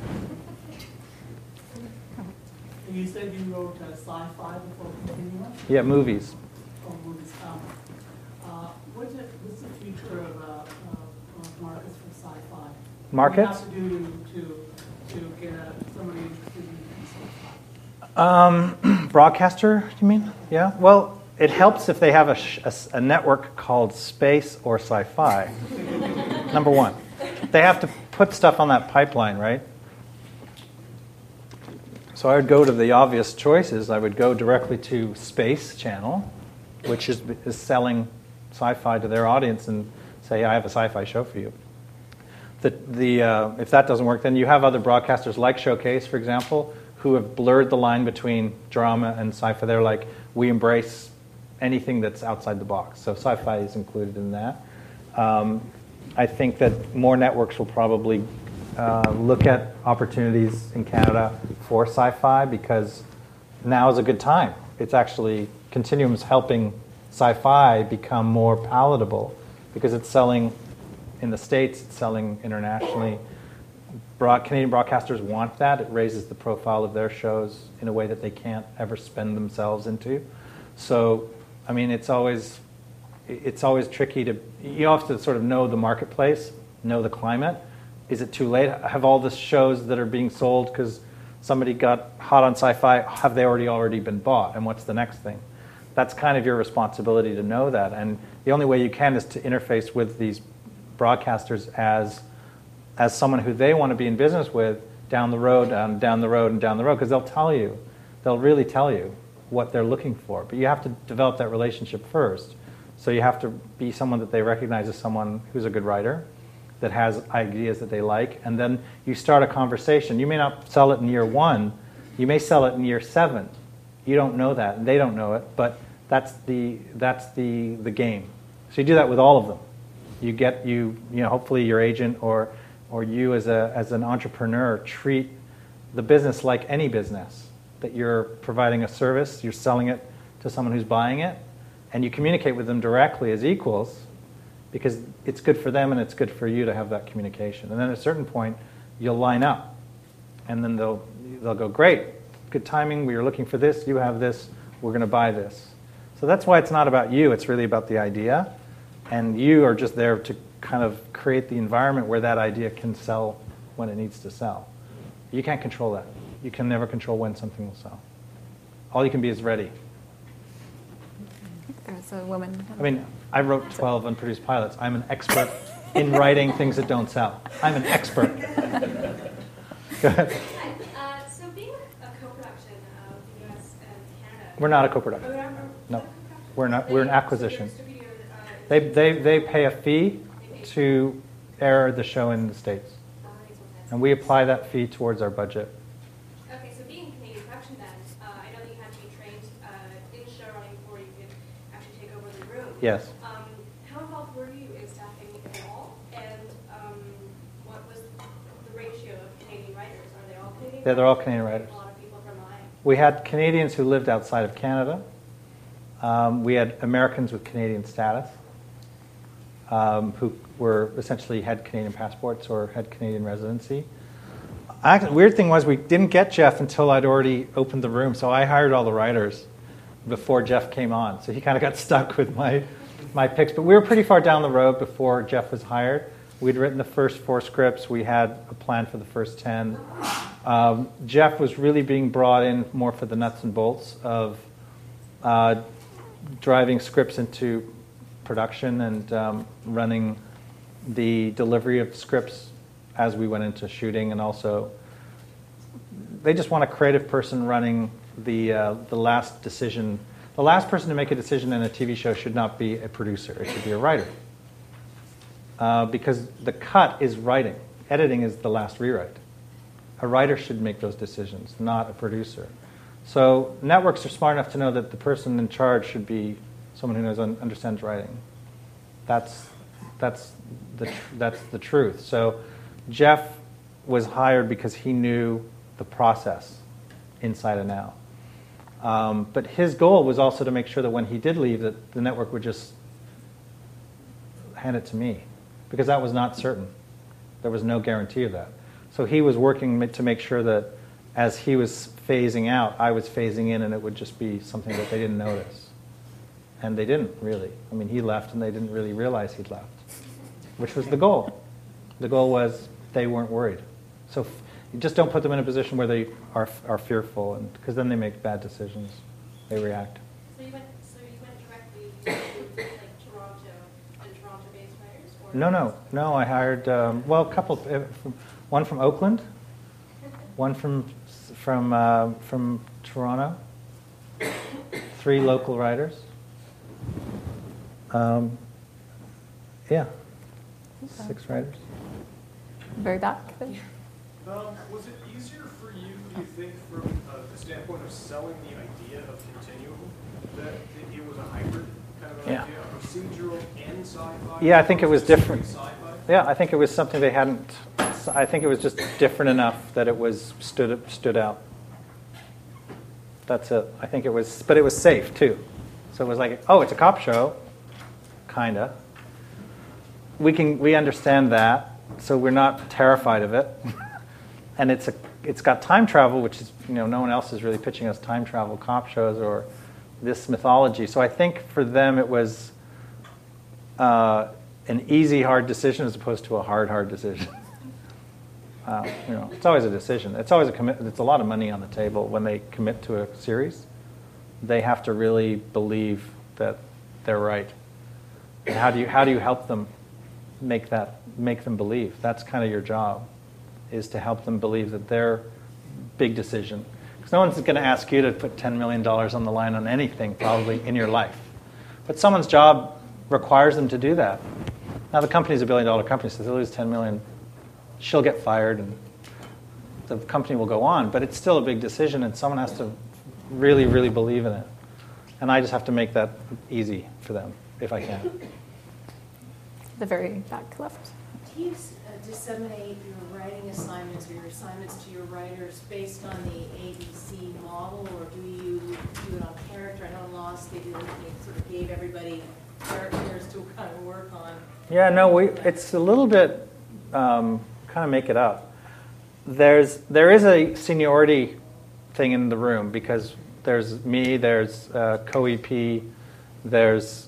You said you wrote sci-fi before continuing? Yeah, movies. Oh, movies. What's the future of markets for sci-fi? Markets? What do you have to do to get somebody interested in sci-fi? Broadcaster, you mean? Yeah. Well, it helps if they have a network called Space or Sci-Fi. Number one. They have to put stuff on that pipeline, right? So I would go to the obvious choices. I would go directly to Space Channel, which is selling sci-fi to their audience, and say, I have a sci-fi show for you. If that doesn't work, then you have other broadcasters like Showcase, for example, who have blurred the line between drama and sci-fi. They're like, we embrace anything that's outside the box. So sci-fi is included in that. I think that more networks will probably look at opportunities in Canada for sci-fi, because now is a good time. It's actually, Continuum's helping sci-fi become more palatable because it's selling in the States, it's selling internationally. Canadian broadcasters want that. It raises the profile of their shows in a way that they can't ever spend themselves into. So, I mean, it's always tricky you have to sort of know the marketplace, know the climate. Is it too late? Have all the shows that are being sold because somebody got hot on sci-fi, have they already been bought? And what's the next thing? That's kind of your responsibility to know that. And the only way you can is to interface with these broadcasters as someone who they want to be in business with down the road, because they'll really tell you what they're looking for. But you have to develop that relationship first. So you have to be someone that they recognize as someone who's a good writer, that has ideas that they like, and then you start a conversation. You may not sell it in year 1, you may sell it in year 7. You don't know that, and they don't know it, but that's the game. So you do that with all of them. Hopefully your agent or you as an entrepreneur treat the business like any business, that you're providing a service, you're selling it to someone who's buying it, and you communicate with them directly as equals, because it's good for them and it's good for you to have that communication. And then at a certain point, you'll line up, and then they'll go, great, good timing, we were looking for this, you have this, we're going to buy this. So that's why it's not about you, it's really about the idea, and you are just there to kind of create the environment where that idea can sell when it needs to sell. You can't control that. You can never control when something will sell. All you can be is ready. There's a woman. I mean, I wrote 12 unproduced pilots. I'm an expert in writing things that don't sell. I'm an expert. Go ahead. So being a co-production of the U.S. and Canada... We're not a co-production. No, we're not. We're an acquisition. They pay a fee to air the show in the States. And we apply that fee towards our budget. Okay, so being Canadian production then, I know that you had to be trained in show running before you could actually take over the room. Yes. How involved were you in staffing at all? And what was the ratio of Canadian writers? Are they all Canadian? Yeah, they're all Canadian writers. A lot of people from mine. We had Canadians who lived outside of Canada. We had Americans with Canadian status who were essentially had Canadian passports or had Canadian residency. The weird thing was we didn't get Jeff until I'd already opened the room, so I hired all the writers before Jeff came on. So he kind of got stuck with my picks. But we were pretty far down the road before Jeff was hired. We'd written the first 4 scripts. We had a plan for the first 10. Jeff was really being brought in more for the nuts and bolts of driving scripts into production and running the delivery of scripts as we went into shooting, and also they just want a creative person running the last decision. The last person to make a decision in a TV show should not be a producer. It should be a writer. Because the cut is writing. Editing is the last rewrite. A writer should make those decisions, not a producer. So networks are smart enough to know that the person in charge should be someone who understands writing. That's the truth. So Jeff was hired because he knew the process inside and out. But his goal was also to make sure that when he did leave, that the network would just hand it to me, because that was not certain. There was no guarantee of that. So he was working to make sure that as he was phasing out, I was phasing in, and it would just be something that they didn't notice. And they didn't really. I mean, he left, and they didn't really realize he'd left, which was the goal. The goal was they weren't worried. So you just don't put them in a position where they are fearful, and because then they make bad decisions. They react. So you went directly to like Toronto and Toronto-based writers? Or No. I hired a couple. One from Oakland, one from Toronto. 3 local writers. Yeah, 6 writers. Very back there. Was it easier for you, do you think, from the standpoint of selling the idea of Continuum, that it was a hybrid kind of idea, procedural and sci-fi? Yeah, I think it was different. Sci-fi? Yeah, I think it was something they hadn't. I think it was just different enough that it was stood out. That's it. I think it was, but it was safe too. So it was like, oh, it's a cop show, kinda. We understand that, so we're not terrified of it. And it's got time travel, which is, no one else is really pitching us time travel cop shows or this mythology. So I think for them it was an easy, hard decision as opposed to a hard decision. It's always a decision. It's always a commitment. It's a lot of money on the table when they commit to a series. They have to really believe that they're right. And how do you help them make them believe? That's kind of your job, is to help them believe that their big decision. Because no one's going to ask you to put $10 million on the line on anything probably in your life. But someone's job requires them to do that. Now the company's $1 billion company, so if they lose $10 million, she'll get fired and the company will go on. But it's still a big decision, and someone has to really, really believe in it. And I just have to make that easy for them, if I can. The very back left. Do you disseminate your writing assignments or your assignments to your writers based on the ABC model, or do you do it on character? I know in Lost they sort of gave everybody characters to kind of work on. Yeah, no, it's a little bit kind of make it up. There is a seniority thing in the room, because there's me, there's co-EP, there's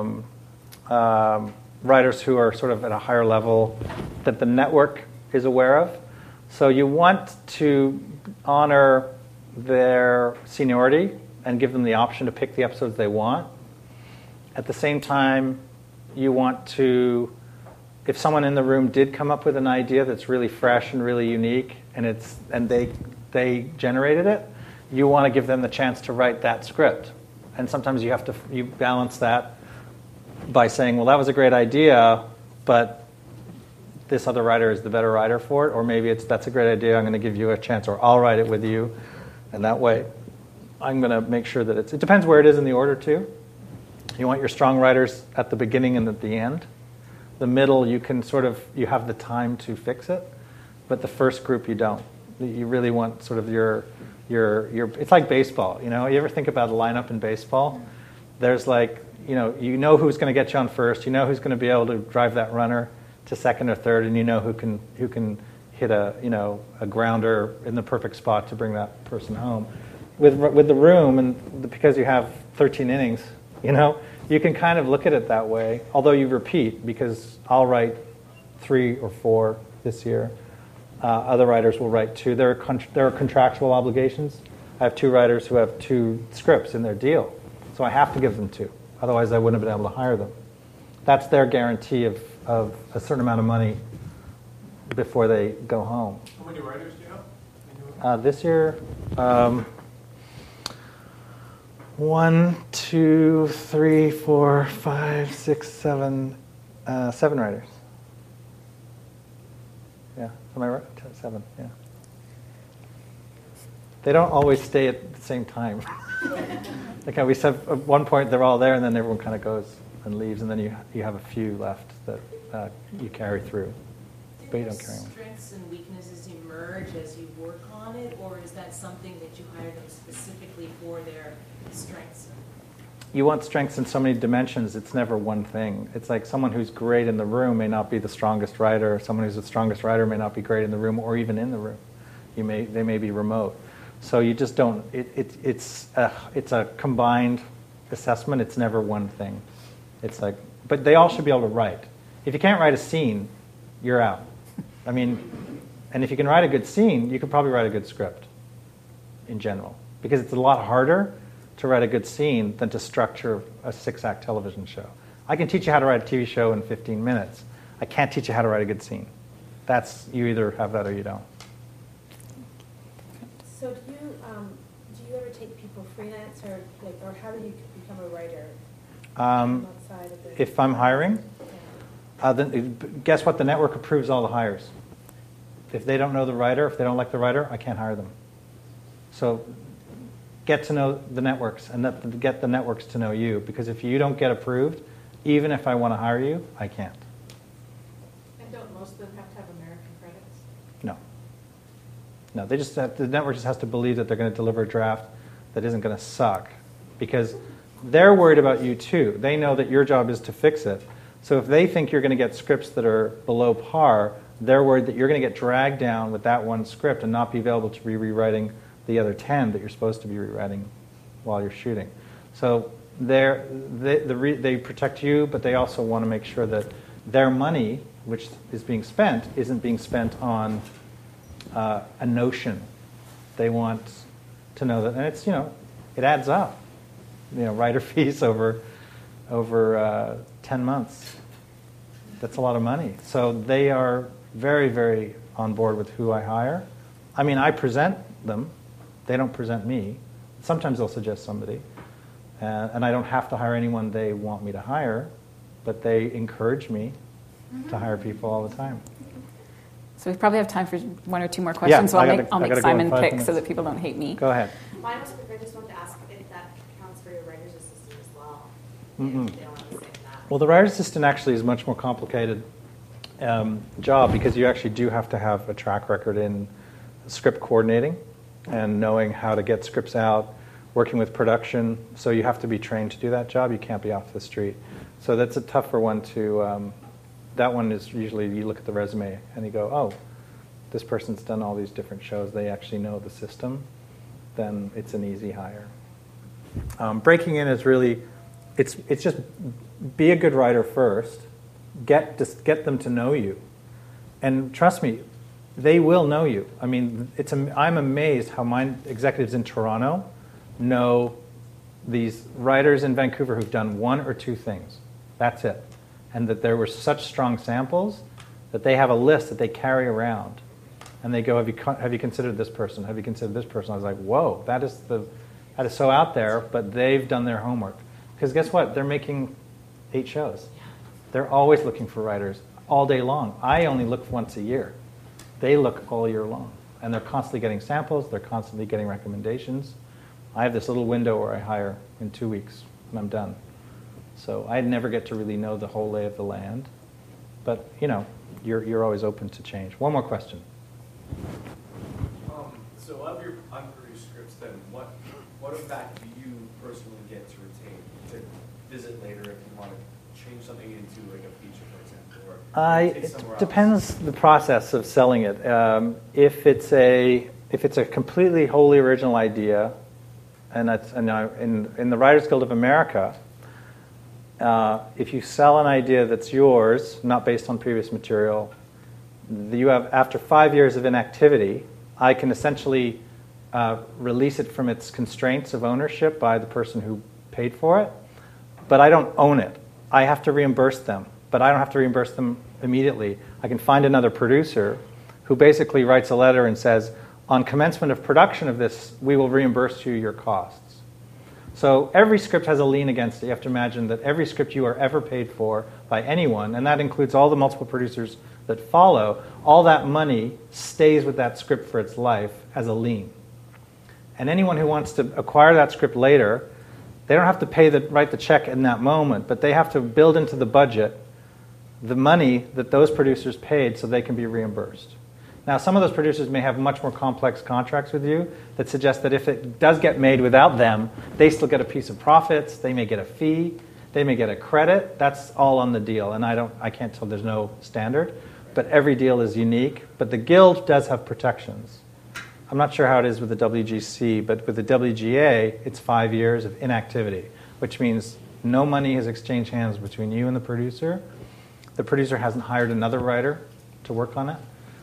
writers who are sort of at a higher level that the network is aware of. So you want to honor their seniority and give them the option to pick the episodes they want. At the same time, you want to, if someone in the room did come up with an idea that's really fresh and really unique, and they generated it, you want to give them the chance to write that script. And sometimes you balance that by saying, well, that was a great idea, but this other writer is the better writer for it, or maybe that's a great idea, I'm going to give you a chance, or I'll write it with you, and that way I'm going to make sure that it depends where it is in the order too. You want your strong writers at the beginning and at the end. The middle, you have the time to fix it, but the first group you don't. You really want sort of your it's like baseball, You ever think about a lineup in baseball? There's like, you know who's going to get you on first, you know who's going to be able to drive that runner to second or third, and you know who can hit a grounder in the perfect spot to bring that person home. With the room, and because you have 13 innings, you can kind of look at it that way, although you repeat, because I'll write 3 or 4 this year. Other writers will write 2. There are contractual obligations. I have 2 writers who have 2 scripts in their deal, so I have to give them 2. Otherwise, I wouldn't have been able to hire them. That's their guarantee of a certain amount of money before they go home. How many writers do you have? This year, 1, 2, 3, 4, 5, 6, 7, 7 writers. Yeah, am I right? 7, yeah. They don't always stay at the same time. Like we said, at one point they're all there, and then everyone kind of goes and leaves, and then you have a few left that you carry through. But you don't carry them. Do strengths and weaknesses emerge as you work on it, or is that something that you hire them specifically for their strengths? You want strengths in so many dimensions. It's never one thing. It's like someone who's great in the room may not be the strongest writer. Someone who's the strongest writer may not be great in the room or even in the room. They may be remote. So you just don't. It's a combined assessment. It's never one thing. It's like, but they all should be able to write. If you can't write a scene, you're out. I mean, and if you can write a good scene, you could probably write a good script in general, because it's a lot harder to write a good scene than to structure a 6-act television show. I can teach you how to write a TV show in 15 minutes. I can't teach you how to write a good scene. You either have that or you don't. So do you ever take people freelance, or how do you become a writer outside of the? If I'm hiring, then guess what? The network approves all the hires. If they don't know the writer, if they don't like the writer, I can't hire them. So get to know the networks and get the networks to know you, because if you don't get approved, even if I want to hire you, I can't. And don't most of them have to have American credits? No. No, the network just has to believe that they're going to deliver a draft that isn't going to suck, because they're worried about you too. They know that your job is to fix it. So if they think you're going to get scripts that are below par, they're worried that you're going to get dragged down with that one script and not be available to be rewriting the other 10 that you're supposed to be rewriting while you're shooting. So they protect you, but they also want to make sure that their money, which is being spent, isn't being spent on a notion. They want to know that, and it's, it adds up. Writer fees over 10 months. That's a lot of money. So they are very, very on board with who I hire. I mean, I present them. They don't present me. Sometimes they'll suggest somebody. And I don't have to hire anyone they want me to hire, but they encourage me to hire people all the time. So we probably have time for 1 or 2 more questions. Yeah, so I'll make Simon pick so that people don't hate me. Go ahead. Mine was quick. I just wanted to ask if that counts for your writer's assistant as well. Mm-mm. If they don't want to say that. Well, the writer's assistant actually is a much more complicated job, because you actually do have to have a track record in script coordinating and knowing how to get scripts out, working with production. So you have to be trained to do that job. You can't be off the street. So that's a tougher one to... that one is usually you look at the resume and you go, oh, this person's done all these different shows. They actually know the system. Then it's an easy hire. Breaking in is really... It's just be a good writer first. Get them to know you, and trust me, they will know you. I mean, I'm amazed how my executives in Toronto know these writers in Vancouver who've done 1 or 2 things. That's it, and that there were such strong samples that they have a list that they carry around, and they go, "Have you considered this person? Have you considered this person?" I was like, "Whoa, that is so out there," but they've done their homework. Because guess what? They're making 8 shows. They're always looking for writers all day long. I only look once a year. They look all year long. And they're constantly getting samples. They're constantly getting recommendations. I have this little window where I hire in 2 weeks, and I'm done. So I never get to really know the whole lay of the land. But, you're always open to change. One more question. So of your unproduced scripts, then, what of that do you personally get to retain, to visit later if you want to change something into like a feature, for example, or take somewhere It depends the process of selling it. If it's a completely wholly original idea, and in the Writers Guild of America, if you sell an idea that's yours, not based on previous material, you have, after 5 years of inactivity, I can essentially release it from its constraints of ownership by the person who paid for it, but I don't own it. I have to reimburse them, but I don't have to reimburse them immediately. I can find another producer who basically writes a letter and says, on commencement of production of this, we will reimburse you your costs. So every script has a lien against it. You have to imagine that every script you are ever paid for by anyone, and that includes all the multiple producers that follow, all that money stays with that script for its life as a lien. And anyone who wants to acquire that script later, they don't have to write the check in that moment, but they have to build into the budget the money that those producers paid so they can be reimbursed. Now, some of those producers may have much more complex contracts with you that suggest that if it does get made without them, they still get a piece of profits, they may get a fee, they may get a credit. That's all on the deal, and I can't tell, there's no standard, but every deal is unique. But the Guild does have protections. I'm not sure how it is with the WGC, but with the WGA, it's 5 years of inactivity, which means no money has exchanged hands between you and the producer. The producer hasn't hired another writer to work on it.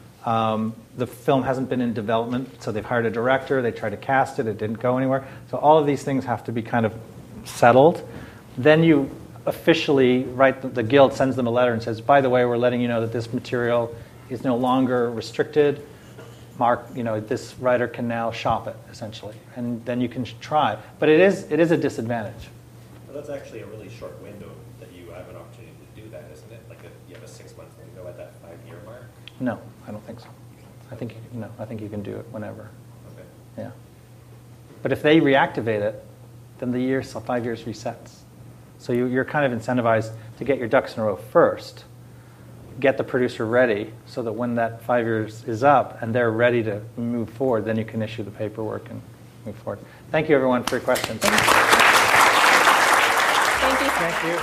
The film hasn't been in development, so they've hired a director, they tried to cast it, it didn't go anywhere. So all of these things have to be kind of settled. Then you officially write, the Guild sends them a letter and says, by the way, we're letting you know that this material is no longer restricted. Mark, this writer can now shop it, essentially. And then you can try. But it is a disadvantage. Well, that's actually a really short window that you have an opportunity to do that, isn't it? Like you have a 6-month window at that 5-year mark? No, I don't think so. I think you can do it whenever. Okay. Yeah. But if they reactivate it, then the 5 years resets. So you're kind of incentivized to get your ducks in a row first, get the producer ready so that when that 5 years is up and they're ready to move forward, then you can issue the paperwork and move forward. Thank you, everyone, for your questions. Thank you. Thank you.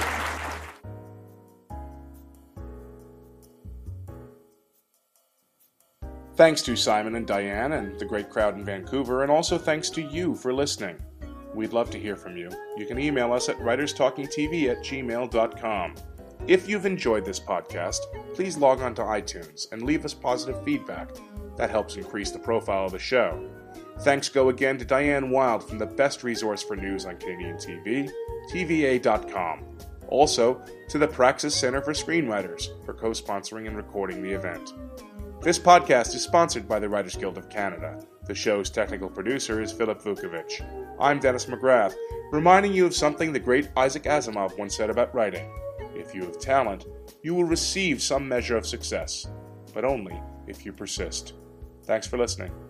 Thanks to Simon and Diane and the great crowd in Vancouver, and also thanks to you for listening. We'd love to hear from you. You can email us at writerstalkingtv@gmail.com. If you've enjoyed this podcast, please log on to iTunes and leave us positive feedback. That helps increase the profile of the show. Thanks go again to Diane Wild from the best resource for news on Canadian TV, TVA.com. Also, to the Praxis Center for Screenwriters for co-sponsoring and recording the event. This podcast is sponsored by the Writers Guild of Canada. The show's technical producer is Philip Vukovic. I'm Dennis McGrath, reminding you of something the great Isaac Asimov once said about writing. If you have talent, you will receive some measure of success, but only if you persist. Thanks for listening.